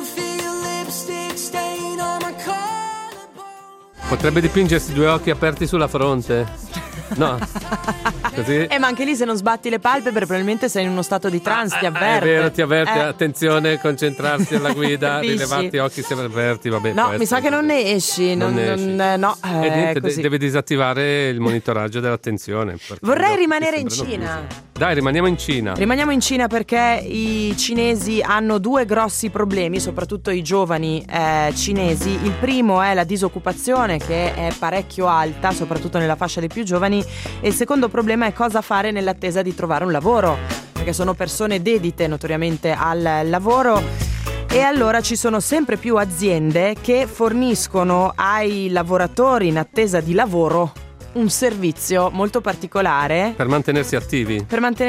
Potrebbe dipingersi 2 occhi aperti sulla fronte. No, così. Ma anche lì se non sbatti le palpebre probabilmente sei in uno stato di trance, ti avverte. È vero, ti avverte, attenzione, concentrarsi alla guida, rilevarti occhi se avverti, vabbè. No, mi sa che non ne esci, no. E niente, deve disattivare il monitoraggio dell'attenzione. Vorrei rimanere in Cina. Dai, rimaniamo in Cina. Rimaniamo in Cina perché i cinesi hanno 2 grossi problemi, soprattutto i giovani cinesi. Il primo è la disoccupazione, che è parecchio alta, soprattutto nella fascia dei più giovani, e il secondo problema è cosa fare nell'attesa di trovare un lavoro, perché sono persone dedite notoriamente al lavoro. E allora ci sono sempre più aziende che forniscono ai lavoratori in attesa di lavoro un servizio molto particolare per mantenersi attivi.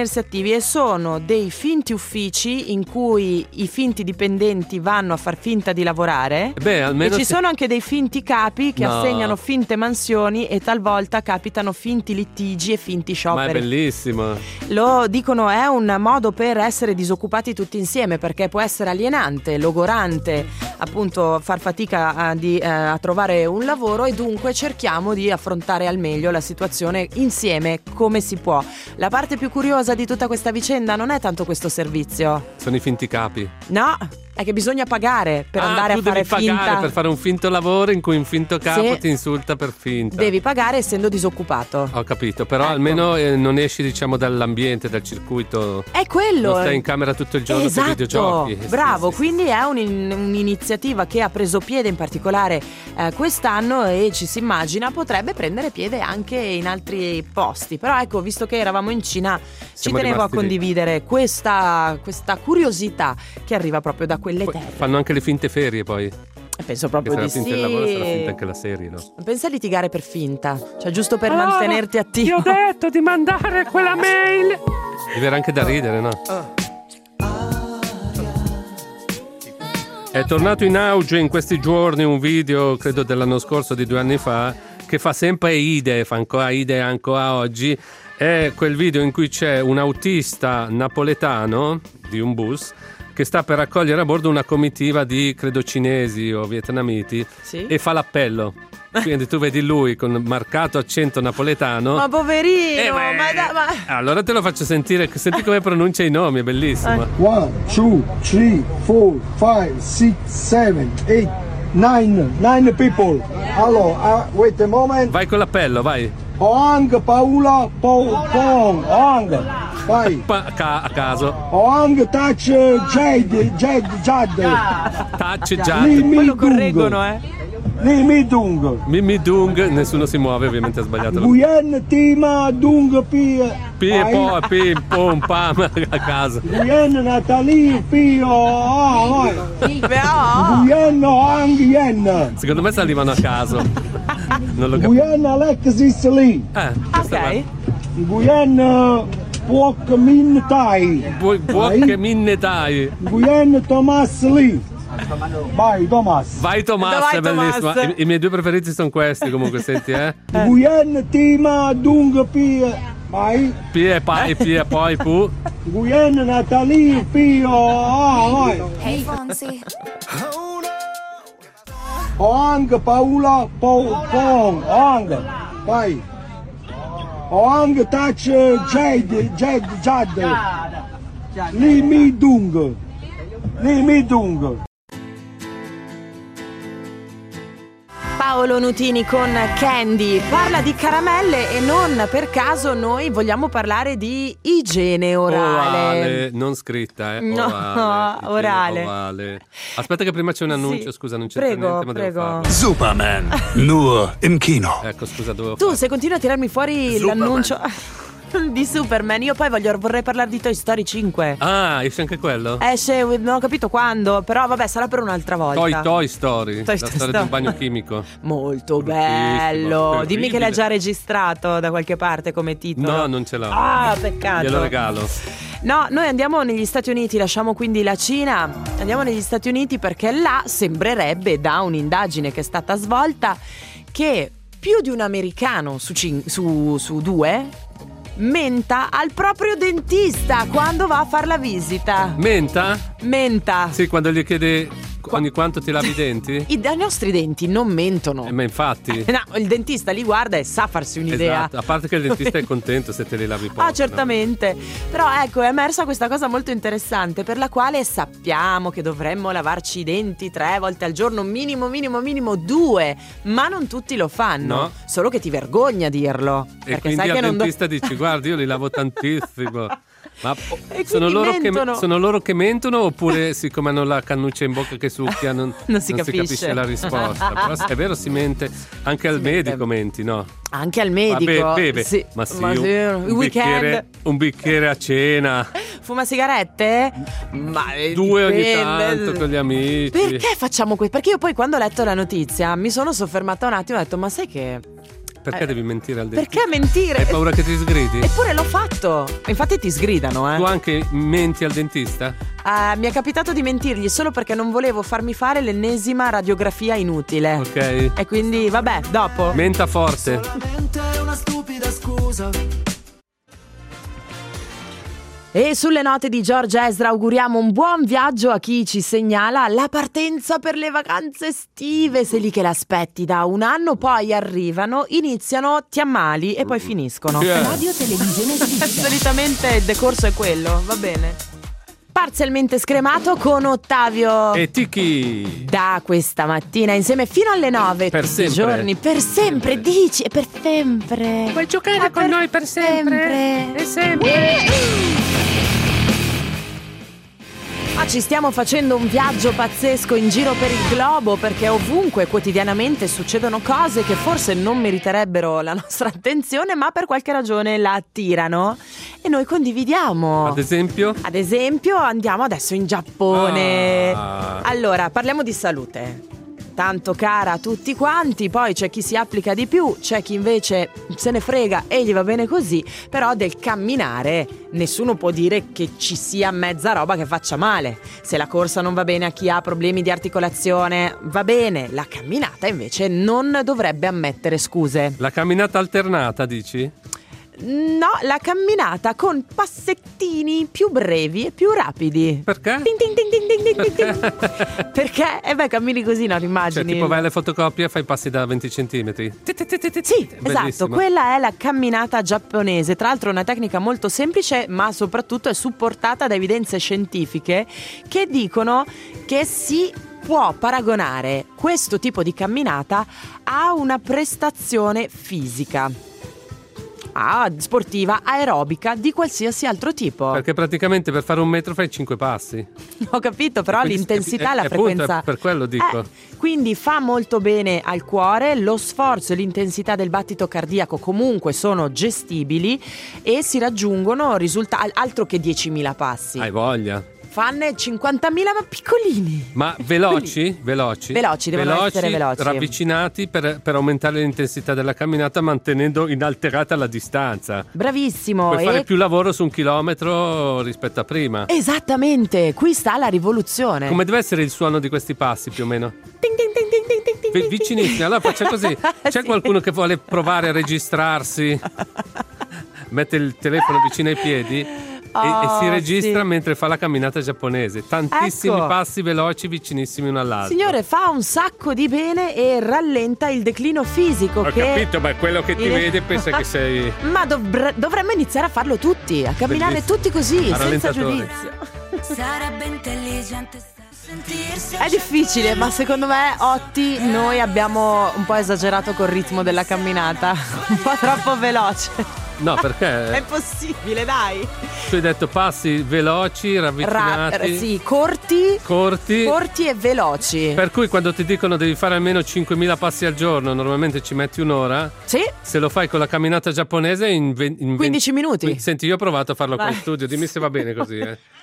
E sono dei finti uffici in cui i finti dipendenti vanno a far finta di lavorare. Almeno e ci sono anche dei finti capi che assegnano finte mansioni e talvolta capitano finti litigi e finti scioperi. Ma è bellissimo. Lo dicono, è un modo per essere disoccupati tutti insieme, perché può essere alienante, logorante, appunto far fatica a trovare un lavoro, e dunque cerchiamo di affrontare al meglio la situazione insieme come si può. La parte più curiosa di tutta questa vicenda non è tanto questo servizio. Sono i finti capi. No, è che bisogna pagare per andare a fare finta. Devi pagare per fare un finto lavoro in cui un finto capo ti insulta per finta. Devi pagare essendo disoccupato. Ho capito, però almeno non esci, diciamo, dall'ambiente, dal circuito. È quello. Non stai in camera tutto il giorno per videogiochi. Bravo, quindi è un'iniziativa che ha preso piede in particolare quest'anno, e ci si immagina potrebbe prendere piede anche in altri posti. Però ecco, visto che eravamo in Cina, ci tenevo a condividere questa curiosità che arriva proprio da quelle terre. Fanno anche le finte ferie poi. Penso proprio di sì. Finta il lavoro, sarà finta anche la serie, no? Pensa a litigare per finta, cioè giusto per mantenerti attivo. Ti ho detto di mandare quella mail. Deve avere anche da ridere, no? È tornato in auge in questi giorni un video, credo dell'anno scorso, di 2 anni fa, che fa sempre idee, fa ancora idee ancora oggi. è quel video in cui c'è un autista napoletano di un bus che sta per raccogliere a bordo una comitiva di, credo, cinesi o vietnamiti, sì? E fa l'appello. Quindi tu vedi lui con marcato accento napoletano. Ma poverino, ma... Allora te lo faccio sentire, senti come pronuncia i nomi, è bellissimo. 1, 2, 3, 4, 5, 6, 7, 8, 9 people. Allora, wait a moment. Vai con l'appello, vai. Oang Paula Oang. Vai. A caso. Oang touch Jade. Touch Jade. Poi lo correggono, Mimi Dung, nessuno si muove, ovviamente ha sbagliato. Guyen Tima Dung Pie poi Pim Pom Pam a caso. Guyen Natalie Pio Guyen Oang Yen. Secondo me salivano a caso. Non lo capisco. Guyen Alexis Lee. Ok. Guyen Puok Min Tai. Puok Min Tai. Guyen Thomas Lee. Vai Thomas, è bellissimo. I miei due preferiti sono questi, comunque, senti, Guyen Tima Dung Pie. Vai. Pie poi Pu. Guyen Natalie Pio. Vai. Hey Fonsi. Oang Paula Pong. Oang. Vai. Oang touch Jade. Mimi Dung. Paolo Nutini con Candy parla di caramelle e non per caso noi vogliamo parlare di igiene orale. Non scritta, No, orale. Aspetta che prima c'è un annuncio, scusa, non c'è niente, ma devo farlo. Superman, nur im Kino. Ecco, scusa, dovevo Tu se continui a tirarmi fuori l'annuncio di Superman, io poi vorrei parlare di Toy Story 5. Ah, esce anche quello? Esce, non ho capito quando, però vabbè, sarà per un'altra volta. Toy Story, la storia di un bagno chimico. Molto bello. Dimmi che l'hai già registrato da qualche parte come titolo. No, non ce l'ho. Ah, peccato. Glielo regalo. No, noi andiamo negli Stati Uniti, lasciamo quindi la Cina, andiamo negli Stati Uniti perché là sembrerebbe, da un'indagine che è stata svolta, che più di un americano su due menta al proprio dentista quando va a far la visita. Menta? Menta. Sì, quando gli chiede ogni quanto ti lavi i denti? I nostri denti non mentono. Ma infatti. No, il dentista li guarda e sa farsi un'idea. Esatto, a parte che il dentista è contento se te li lavi poco. Certamente. Però ecco, è emersa questa cosa molto interessante, per la quale sappiamo che dovremmo lavarci i denti 3 volte al giorno, minimo 2, ma non tutti lo fanno. No. Solo che ti vergogna dirlo. E perché quindi sai al che dentista dici, guarda, io li lavo tantissimo. Ma sono loro che mentono oppure siccome hanno la cannuccia in bocca che succhia non si capisce la risposta. Però è vero, si mente anche al medico, menti, no? Anche al medico? Beve. Sì. Ma sì, un bicchiere a cena. Fuma sigarette? Ma 2 ogni tanto con gli amici. Perché facciamo questo? Perché io poi quando ho letto la notizia mi sono soffermata un attimo e ho detto, ma sai che... Perché devi mentire al dentista? Perché mentire? Hai paura che ti sgridi? Eppure l'ho fatto. Infatti ti sgridano, Tu anche menti al dentista? Mi è capitato di mentirgli solo perché non volevo farmi fare l'ennesima radiografia inutile. Ok. E quindi, vabbè, dopo. Menta forte. Solamente una stupida scusa. E sulle note di George Ezra auguriamo un buon viaggio a chi ci segnala la partenza per le vacanze estive. Sei lì che l'aspetti da un anno, poi arrivano, iniziano, ti ammali e poi finiscono. Radio Televisione Svizzera. Solitamente il decorso è quello, va bene. Parzialmente scremato con Ottavio e Tiki da questa mattina insieme fino alle 9 per tutti sempre. I giorni, per sempre, dici, e per sempre. Vuoi giocare con noi per sempre? E sempre. Ma ci stiamo facendo un viaggio pazzesco in giro per il globo, perché ovunque quotidianamente succedono cose che forse non meriterebbero la nostra attenzione, ma per qualche ragione la attirano e noi condividiamo. Ad esempio? Ad esempio andiamo adesso in Giappone. Allora, parliamo di salute. Tanto cara a tutti quanti, poi c'è chi si applica di più, c'è chi invece se ne frega e gli va bene così, però del camminare nessuno può dire che ci sia mezza roba che faccia male. Se la corsa non va bene a chi ha problemi di articolazione, va bene, la camminata invece non dovrebbe ammettere scuse. La camminata alternata, dici? No, la camminata con passettini più brevi e più rapidi. Perché? Ting, ting, ting, ting, ting, ting, ting. Perché? cammini così, non immagini. Cioè, tipo vai alle fotocopie e fai passi da 20 centimetri. Sì, esatto, quella è la camminata giapponese. Tra l'altro è una tecnica molto semplice, ma soprattutto è supportata da evidenze scientifiche che dicono che si può paragonare questo tipo di camminata a una prestazione fisica, sportiva, aerobica, di qualsiasi altro tipo. Perché praticamente per fare 1 metro fai 5 passi. Ho capito, però l'intensità e la frequenza. Appunto, per quello dico. Quindi fa molto bene al cuore, lo sforzo e l'intensità del battito cardiaco comunque sono gestibili e si raggiungono risultati altro che 10.000 passi. Hai voglia. Fanno 50.000 ma piccolini. Ma veloci? Veloci, devono essere veloci. Ravvicinati per aumentare l'intensità della camminata mantenendo inalterata la distanza. Bravissimo. Puoi fare più lavoro su 1 chilometro rispetto a prima. Esattamente, qui sta la rivoluzione. Come deve essere il suono di questi passi più o meno? Ting, ting, ting, ting, ting, ting, ting. Vicinissimi, allora faccia così. C'è qualcuno che vuole provare a registrarsi? Mette il telefono vicino ai piedi e si registra mentre fa la camminata giapponese. Tantissimi passi veloci vicinissimi uno all'altro. Signore, fa un sacco di bene e rallenta il declino fisico. Ho capito, ma quello che ti vede pensa che sei... Ma dovremmo iniziare a farlo tutti, a camminare tutti così, senza giudizio. Sarebbe intelligente sentirsi. È difficile, ma secondo me, Otti, noi abbiamo un po' esagerato col ritmo della camminata. Un po' troppo veloce. No, perché? È possibile, dai. Tu hai detto passi veloci, ravvicinati. Sì, corti e veloci. Per cui quando ti dicono devi fare almeno 5.000 passi al giorno, normalmente ci metti un'ora. Sì. Se lo fai con la camminata giapponese in 15 minuti. Senti, io ho provato a farlo qua in studio, dimmi se va bene così.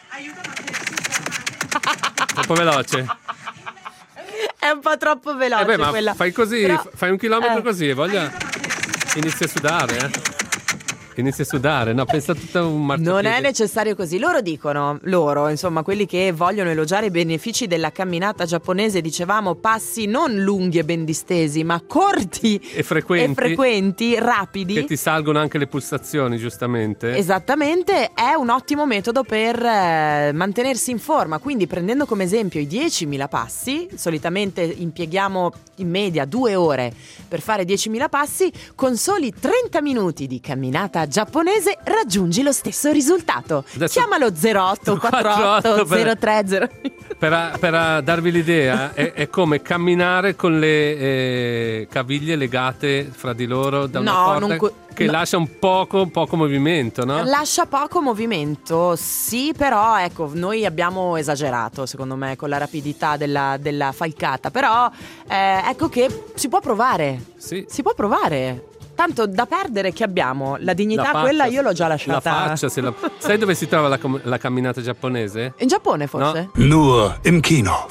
Troppo veloce. È un po' troppo veloce ma quella. Fai così, però... fai 1 chilometro così e voglia. Inizia a sudare, Inizia a sudare, no, pensa a tutto un marciapiede. Non è necessario così. Loro dicono, insomma, quelli che vogliono elogiare i benefici della camminata giapponese, dicevamo, passi non lunghi e ben distesi, ma corti e frequenti, rapidi. Che ti salgono anche le pulsazioni, giustamente. Esattamente, è un ottimo metodo per mantenersi in forma. Quindi, prendendo come esempio i 10.000 passi, solitamente impieghiamo in media 2 ore per fare 10.000 passi, con soli 30 minuti di camminata giapponese raggiungi lo stesso risultato. Adesso chiamalo 0848 030. Per darvi l'idea, è come camminare con le caviglie legate fra di loro da una corda che lascia un poco movimento, no? Lascia poco movimento, sì, però ecco, noi abbiamo esagerato secondo me con la rapidità della falcata, però ecco che si può provare. Sì. Si può provare. Tanto da perdere che abbiamo, la dignità, faccia, quella io l'ho già lasciata. La faccia, sai dove si trova la camminata giapponese? In Giappone forse? No? Nur im Kino.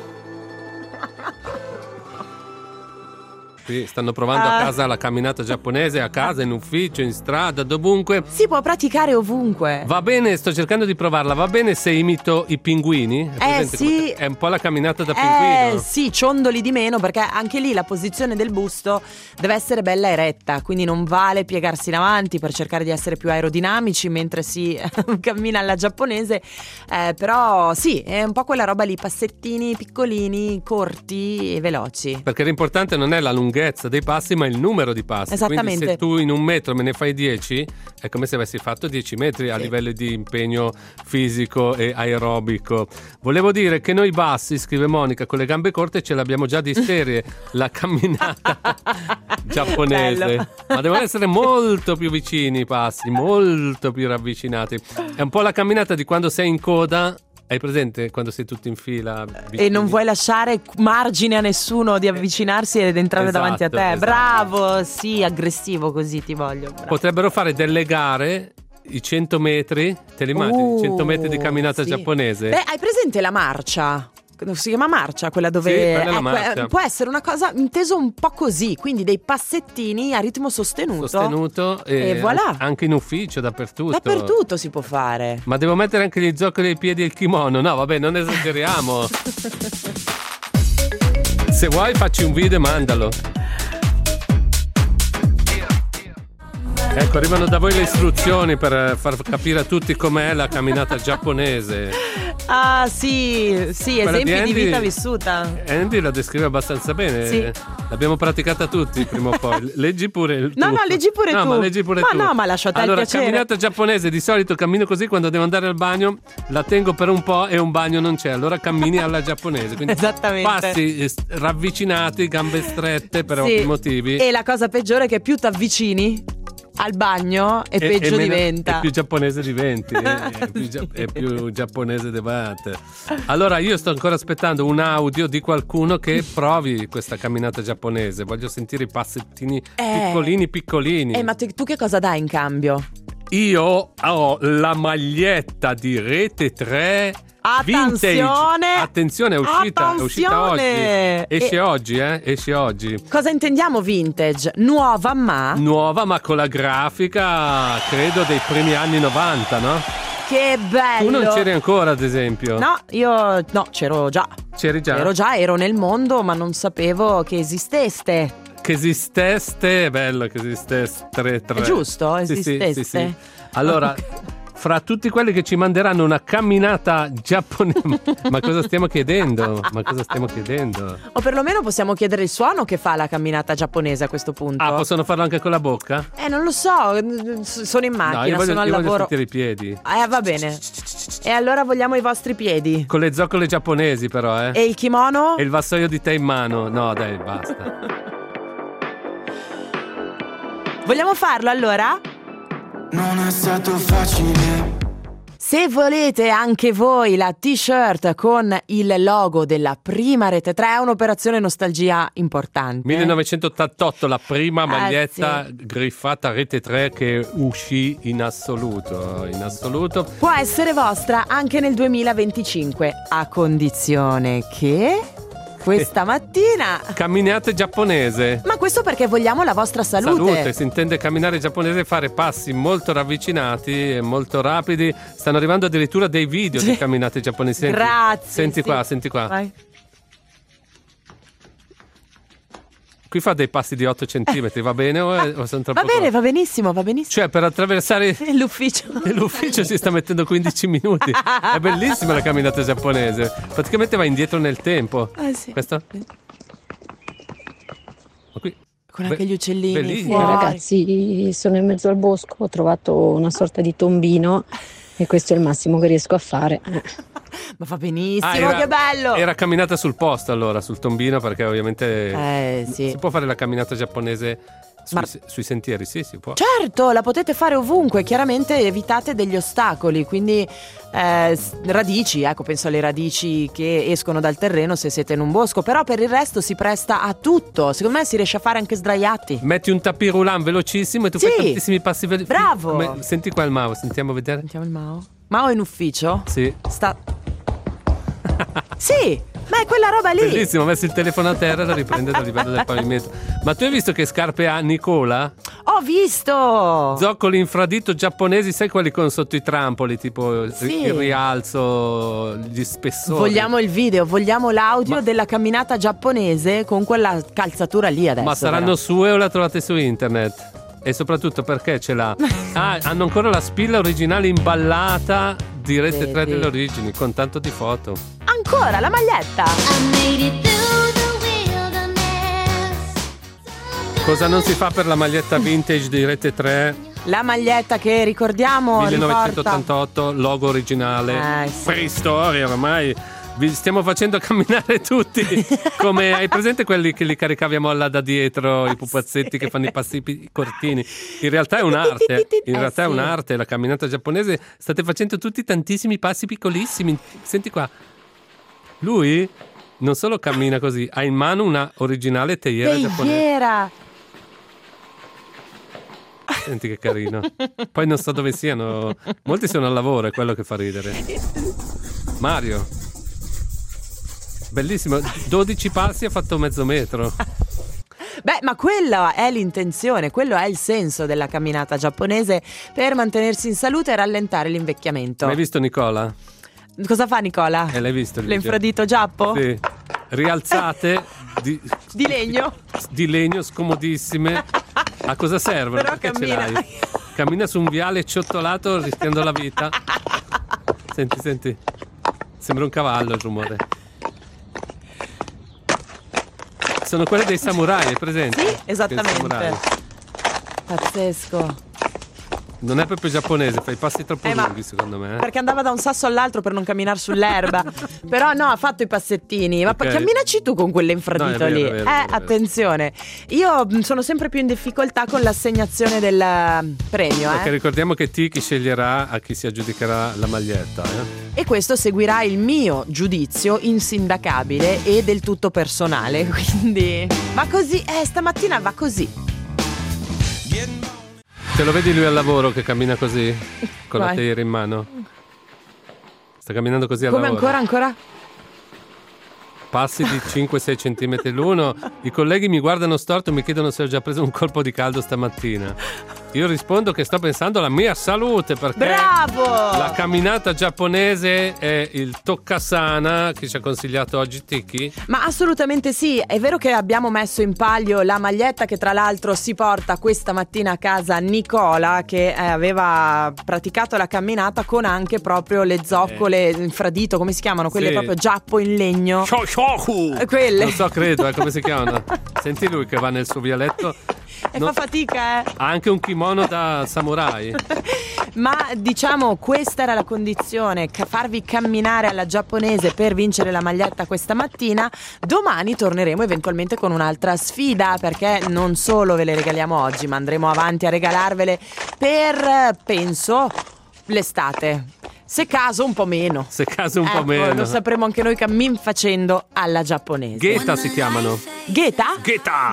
Sì, stanno provando a casa la camminata giapponese, a casa, in ufficio, in strada, dovunque. Si può praticare ovunque. Va bene, sto cercando di provarla. Va bene se imito i pinguini? Sì. È un po' la camminata da pinguino. Sì, ciondoli di meno, perché anche lì la posizione del busto deve essere bella eretta, quindi non vale piegarsi in avanti per cercare di essere più aerodinamici mentre si cammina alla giapponese. Però sì, è un po' quella roba lì, passettini piccolini, corti e veloci. Perché l'importante non è la lunghezza dei passi, ma il numero di passi. Esattamente. Quindi se tu in 1 metro me ne fai 10, è come se avessi fatto 10 metri a livello di impegno fisico e aerobico. Volevo dire che noi bassi, scrive Monica, con le gambe corte ce l'abbiamo già di serie, la camminata giapponese. Bello. Ma devono essere molto più vicini i passi, molto più ravvicinati. È un po' la camminata di quando sei in coda. Hai presente quando sei tutto in fila vicini? E non vuoi lasciare margine a nessuno di avvicinarsi ed entrare davanti a te. Esatto. Bravo, sì, aggressivo così ti voglio. Bravo. Potrebbero fare delle gare, i 100 metri, te li immagini? 100 metri di camminata giapponese. Beh, hai presente la marcia? Si chiama marcia, quella dove quella è la marcia. Può essere una cosa inteso un po' così, quindi dei passettini a ritmo sostenuto e voilà. Anche in ufficio, dappertutto si può fare. Ma devo mettere anche gli zoccoli ai piedi e il kimono? No, vabbè, non esageriamo. Se vuoi facci un video e mandalo. Ecco, arrivano da voi le istruzioni per far capire a tutti com'è la camminata giapponese. Ah, sì, Quella esempi di di vita Andy- vissuta. Andy la descrive abbastanza bene. Sì. L'abbiamo praticata tutti prima o poi. Leggi pure il No, tu. no, leggi pure No, tu. ma leggi pure Ma tu. no, ma lascio a te il Allora, piacere. camminata giapponese, di solito cammino così quando devo andare al bagno, la tengo per un po' e un bagno non c'è, allora cammini alla giapponese. Quindi Esattamente. passi ravvicinati, gambe strette per Sì. ovvi motivi. E la cosa peggiore è che più ti avvicini al bagno e peggio meno- diventa. E più giapponese diventi. e più giapponese diventa. Allora io sto ancora aspettando un audio di qualcuno che provi questa camminata giapponese. Voglio sentire i passettini piccolini. Ma tu che cosa dai in cambio? Io ho la maglietta di Rete 3 vintage. Attenzione, è uscita oggi. Esce oggi. Cosa intendiamo vintage? Nuova ma con la grafica credo dei primi anni 90, no? Che bello! Tu non c'eri ancora, ad esempio? No, c'ero già. C'eri già? Ero nel mondo, ma non sapevo che esisteste. Che esisteste, è bello che esisteste 3. È giusto? Esisteste? Sì. Allora, fra tutti quelli che ci manderanno una camminata giapponese, ma cosa stiamo chiedendo? O perlomeno possiamo chiedere il suono che fa la camminata giapponese a questo punto. Ah, possono farlo anche con la bocca? Non lo so, sono in macchina, No, sono al io voglio lavoro. sentire i piedi. Va bene. E allora vogliamo i vostri piedi. Con le zoccole giapponesi però, E il kimono? E il vassoio di tè in mano. No, dai, basta. Vogliamo farlo allora? Non è stato facile. Se volete anche voi la t-shirt con il logo della prima Rete 3, è un'operazione nostalgia importante. 1988, la prima maglietta griffata Rete 3 che uscì in assoluto. Può essere vostra anche nel 2025, a condizione che questa mattina camminate giapponese. Ma questo perché vogliamo la vostra salute. Si intende camminare giapponese e fare passi molto ravvicinati e molto rapidi. Stanno arrivando addirittura dei video di camminate giapponesi. Grazie. Senti qua. Vai. Qui fa dei passi di 8 centimetri, va bene o sono troppo va benissimo. Cioè, per attraversare l'ufficio si sta mettendo 15 minuti. È bellissima la camminata giapponese. Praticamente va indietro nel tempo. Sì. Questo? Qui. Con anche gli uccellini. Ragazzi, sono in mezzo al bosco, ho trovato una sorta di tombino e questo è il massimo che riesco a fare. Ma fa benissimo, che bello! Era camminata sul posto allora, sul tombino, perché ovviamente sì. si può fare la camminata giapponese sui sentieri, sì, si può. Certo, la potete fare ovunque, chiaramente evitate degli ostacoli, quindi radici, penso alle radici che escono dal terreno se siete in un bosco, però per il resto si presta a tutto, secondo me si riesce a fare anche sdraiati. Metti un tapis roulant velocissimo e tu fai tantissimi passi veloci. Bravo! Senti qua il Mao, sentiamo vedere. Sentiamo il Mao. Mao è in ufficio? Sì. Sì, ma è quella roba lì. Bellissimo, ha messo il telefono a terra e lo riprende dal livello del pavimento. Ma tu hai visto che scarpe ha Nicola? Ho visto! Zoccoli infradito giapponesi, sai quelli con sotto i trampoli, tipo il rialzo, gli spessori. Vogliamo il video, vogliamo l'audio della camminata giapponese con quella calzatura lì adesso. Ma saranno sue o la trovate su internet? E soprattutto perché ce l'ha? Hanno ancora la spilla originale imballata di Rete 3 delle origini, con tanto di foto. Ancora la maglietta. Cosa non si fa per la maglietta vintage di Rete 3? La maglietta che ricordiamo 1988, logo originale, preistoria ormai. Vi stiamo facendo camminare tutti. Come hai presente quelli che li caricavi a molla da dietro, i pupazzetti che fanno i passi cortini? In realtà è un'arte. È un'arte. La camminata giapponese, state facendo tutti tantissimi passi piccolissimi. Senti qua. Lui non solo cammina così, ha in mano una originale teiera giapponese. Senti che carino. Poi non so dove siano. Molti sono al lavoro, è quello che fa ridere. Mario. Bellissimo, 12 passi ha fatto mezzo metro. Beh, ma quella è l'intenzione, quello è il senso della camminata giapponese per mantenersi in salute e rallentare l'invecchiamento. Hai visto Nicola? Cosa fa Nicola? L'hai visto? L'infradito giappo? Sì. Rialzate di legno. Di legno, scomodissime. A cosa servono? Però perché cammina. ce l'hai? cammina su un viale ciottolato rischiando la vita. Senti. Sembra un cavallo il rumore. Sono quelle dei samurai, hai presente? Sì, esattamente. Pazzesco. Non è proprio giapponese, fa i passi troppo lunghi secondo me. Perché andava da un sasso all'altro per non camminare sull'erba. Però no, ha fatto i passettini. Ma camminaci tu con quell'infradito lì. È vero. Attenzione. Io sono sempre più in difficoltà con l'assegnazione del premio. Perché ricordiamo che Tiki sceglierà a chi si aggiudicherà la maglietta. E questo seguirà il mio giudizio insindacabile e del tutto personale. Quindi va così, stamattina va così. Te lo vedi lui al lavoro che cammina così? Con la teiera in mano? Sta camminando così al lavoro. Come ancora? Passi di 5-6 centimetri l'uno. I colleghi mi guardano storto e mi chiedono se ho già preso un colpo di caldo stamattina. Io rispondo che sto pensando alla mia salute, perché bravo! La camminata giapponese è il toccasana che ci ha consigliato oggi Tiki. Ma assolutamente sì, è vero che abbiamo messo in palio la maglietta che tra l'altro si porta questa mattina a casa Nicola, che aveva praticato la camminata con anche proprio le zoccole infradito, come si chiamano? Quelle proprio giappo in legno. Shoshoku! Quelle. Non so, credo, come si chiamano. Senti lui che va nel suo vialetto. E fa fatica, Ha anche un kimono da samurai. Ma diciamo questa era la condizione, farvi camminare alla giapponese per vincere la maglietta questa mattina. Domani torneremo eventualmente con un'altra sfida, perché non solo ve le regaliamo oggi, ma andremo avanti a regalarvele per, penso, l'estate. Se caso un po' meno. Lo sapremo anche noi cammin facendo alla giapponese. Gheta si chiamano. Gheta? Gheta!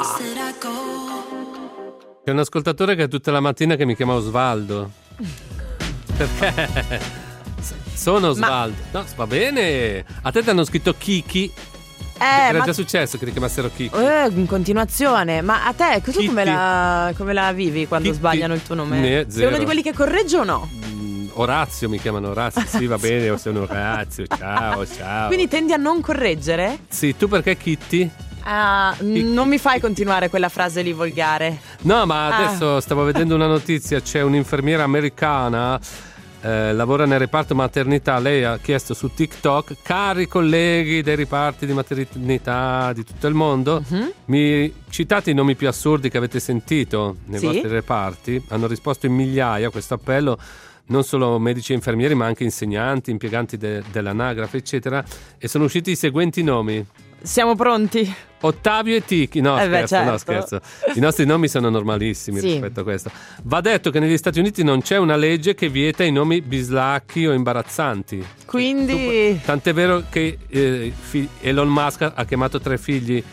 C'è un ascoltatore che è tutta la mattina che mi chiama Osvaldo. Perché? Sono Osvaldo. No, va bene. A te ti hanno scritto Kiki. Era già successo che ti chiamassero Kiki. In continuazione. Ma a te tu come la vivi quando Kitty. sbagliano il tuo nome? Sei uno di quelli che corregge o no? Orazio mi chiamano Orazio. Sì, va bene, sono Orazio. Ciao. Quindi tendi a non correggere? Sì, tu perché Kitty? Non mi fai continuare quella frase lì volgare. No, ma adesso stavo vedendo una notizia. C'è un'infermiera americana, lavora nel reparto maternità. Lei ha chiesto su TikTok: cari colleghi dei reparti di maternità di tutto il mondo, mi citate i nomi più assurdi che avete sentito nei vostri reparti. Hanno risposto in migliaia a questo appello, non solo medici e infermieri, ma anche insegnanti, impieganti dell'anagrafe, eccetera. E sono usciti i seguenti nomi. Siamo pronti? Ottavio e Tiki. No, certo. scherzo. I nostri nomi sono normalissimi rispetto a questo. Va detto che negli Stati Uniti non c'è una legge che vieta i nomi bislacchi o imbarazzanti. Quindi tant'è vero che Elon Musk ha chiamato 3 figli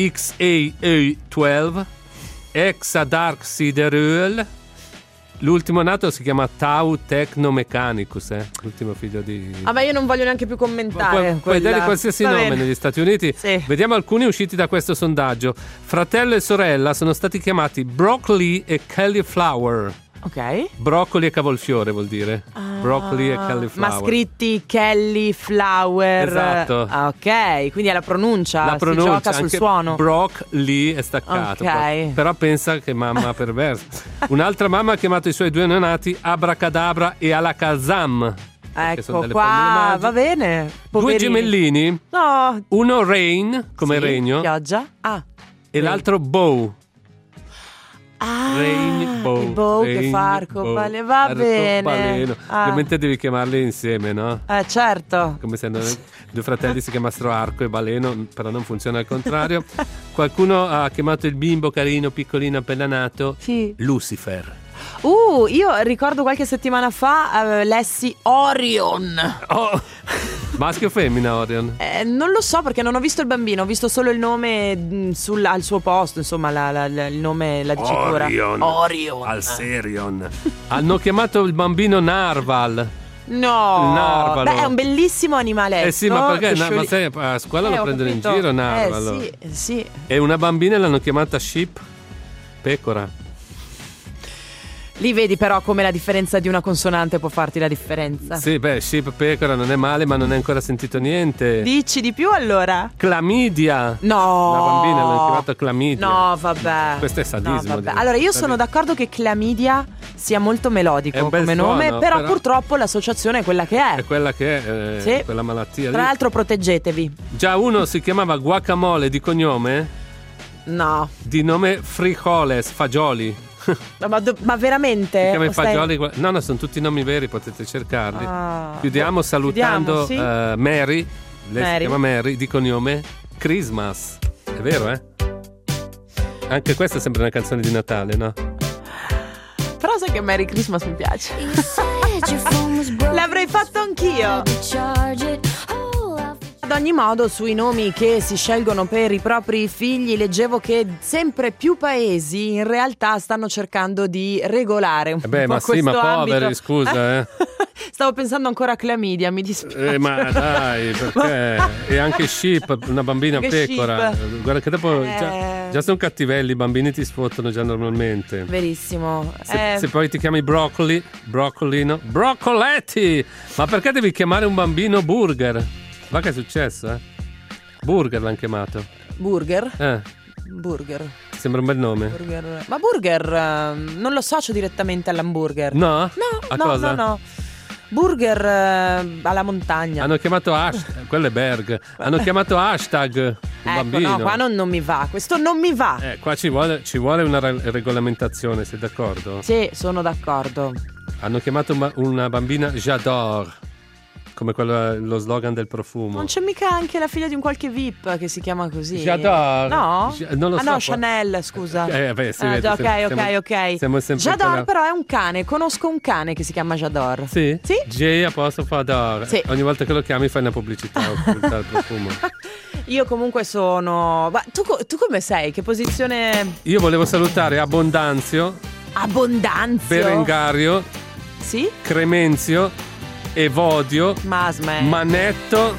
XAE12, Exa Dark Sideröl. L'ultimo nato si chiama Tau Technomechanicus, l'ultimo figlio di... ma io non voglio neanche più commentare. Puoi dare qualsiasi nome negli Stati Uniti. Sì. Vediamo alcuni usciti da questo sondaggio. Fratello e sorella sono stati chiamati Broccoli e Cauliflower. Ok. Broccoli e cavolfiore vuol dire. Broccoli e cauliflower. Ma scritti Kelly Flower. Esatto. Ok, quindi è la pronuncia. Si gioca sul suono. Broccoli è staccato. Ok. Però pensa che mamma perversa. Un'altra mamma ha chiamato i suoi 2 neonati Abracadabra e Alakazam. Ecco qua, va bene. Poverini. 2 gemellini. No. Uno Rain, come regno. Pioggia. E l'altro Bow. Rainbow. Il bow che fa arcobaleno. Va bene. Ovviamente devi chiamarli insieme, no? Certo. Come se 2 fratelli si chiamassero Arco e Baleno, però non funziona al contrario. Qualcuno ha chiamato il bimbo carino, piccolino, appena nato, Lucifer. Io ricordo qualche settimana fa lessi Orion. Maschio o femmina Orion? Non lo so, perché non ho visto il bambino, ho visto solo il nome al suo posto, insomma il nome, la dicitura. Orion. Alcerion. Hanno chiamato il bambino Narval. No, Narvalo. Beh, è un bellissimo animaletto. Sì, ma perché? Ma sai, a scuola lo prendono in giro Narvalo. Sì. E una bambina l'hanno chiamata Sheep, pecora. Lì vedi però come la differenza di una consonante può farti la differenza. Sì, beh, sheep, pecora non è male, ma non hai ancora sentito niente. Dici di più allora? Clamidia. No. Una bambina l'hanno chiamata Clamidia. No, vabbè. Questo è sadismo. No, vabbè. Allora io sono d'accordo che Clamidia sia molto melodico come nome, però purtroppo l'associazione è quella che è. È quella che è, sì. Quella malattia. Tra l'altro proteggetevi. Già uno si chiamava Guacamole di cognome? No. Di nome Frijoles, fagioli. Ma veramente? Si chiama fagioli? No, sono tutti nomi veri, potete cercarli. Chiudiamo salutando sì? Mary. Lei si chiama Mary, di cognome Christmas. È vero, eh? Anche questa sembra una canzone di Natale, no? Però sai che Merry Christmas mi piace. L'avrei fatto anch'io. Ad ogni modo, sui nomi che si scelgono per i propri figli, leggevo che sempre più paesi in realtà stanno cercando di regolare un po' ma sì, ma poveri, ambito. Scusa, Stavo pensando ancora a Clamidia, mi dispiace. Ma dai, perché? E anche Sheep, una bambina anche pecora. Sheep. Guarda che dopo già sono cattivelli, i bambini ti sfottono già normalmente. Verissimo. Se poi ti chiami Broccolino, Broccoletti! Ma perché devi chiamare un bambino Burger? Ma che è successo, Burger l'hanno chiamato. Burger? Burger. Ti sembra un bel nome? Burger. Ma Burger non lo associo direttamente all'hamburger. No? No. Burger alla montagna. Hanno chiamato quello è Berg. Hanno chiamato hashtag un bambino. No, qua non mi va. Questo non mi va. Qua ci vuole una regolamentazione, sei d'accordo? Sì, sono d'accordo. Hanno chiamato una bambina J'adore, come lo slogan del profumo. Non c'è mica anche la figlia di un qualche VIP che si chiama così? J'adore. No? Non lo so. No, Chanel, scusa. Beh, sì, vedi, ok. Siamo sempre J'adore però è un cane. Conosco un cane che si chiama J'adore. Sì? Sì? J'_adore. Sì. Ogni volta che lo chiami fai una pubblicità del profumo. Io comunque sono... Ma tu come sei? Che posizione... Io volevo salutare Abbondanzio, Berengario, sì? Cremenzio, Evodio, Manetto,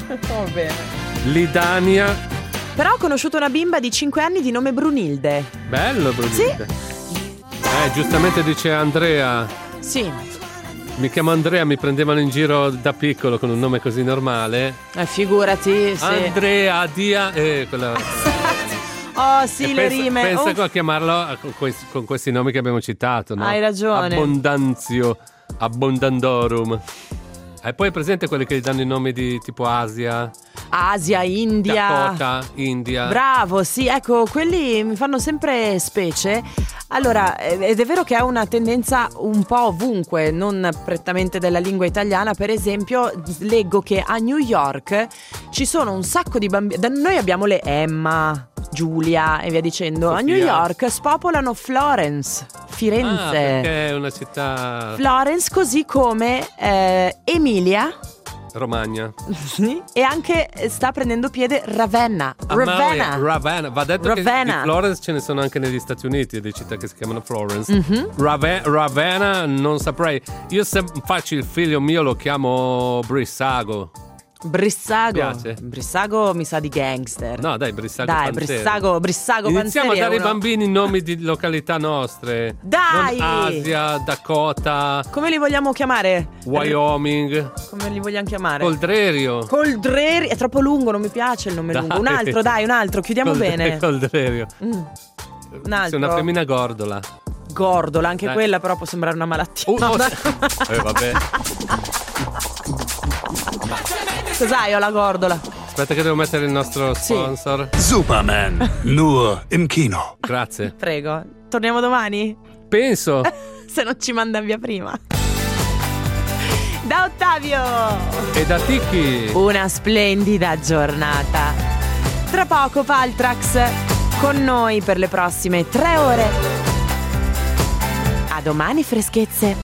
Lidania. Però ho conosciuto una bimba di 5 anni di nome Brunilde. Bello Brunilde. Sì. Giustamente dice Andrea. Sì. Mi chiamo Andrea, mi prendevano in giro da piccolo con un nome così normale. Figurati, sì. Andrea, Dia, quella... Oh sì, le rime. Pensa a chiamarlo con questi nomi che abbiamo citato, no? Hai ragione. Abbondanzio, Abbondandorum. E poi è presente quelli che gli danno i nomi di tipo Asia, India, Dakota, India. Bravo, sì, ecco, quelli mi fanno sempre specie. Allora, ed è vero che è una tendenza un po' ovunque, non prettamente della lingua italiana. Per esempio, leggo che a New York ci sono un sacco di bambini. Noi abbiamo le Emma, Giulia e via dicendo. Sofia. A New York spopolano Florence, Firenze. Perché è una città... Florence, così come Emilia, Romagna. e anche sta prendendo piede Ravenna. Ravenna. Va detto Ravenna. che di Florence ce ne sono anche negli Stati Uniti, delle città che si chiamano Florence. Ravenna non saprei. Io se faccio il figlio mio lo chiamo Brissago. Brissago mi sa di gangster. No, dai, Brissago. Dai, Panzeri. Brissago Iniziamo Panzeri a dare ai bambini nomi di località nostre. Dai! Non Asia, Dakota. Come li vogliamo chiamare? Wyoming. Come li vogliamo chiamare? Coldrerio. È troppo lungo, non mi piace il nome lungo. Un altro, chiudiamo bene. Coldrerio. Un altro. Sei una femmina gordola. Anche dai. Quella però può sembrare una malattia. Vabbè. Cos'hai? Ho la gordola. Aspetta che devo mettere il nostro sponsor. Superman, nur im Kino. Grazie. Prego. Torniamo domani? Penso. Se non ci manda via prima. Da Ottavio e da Ticchi. Una splendida giornata. Tra poco Paltrax con noi per le prossime 3 ore. A domani freschezze.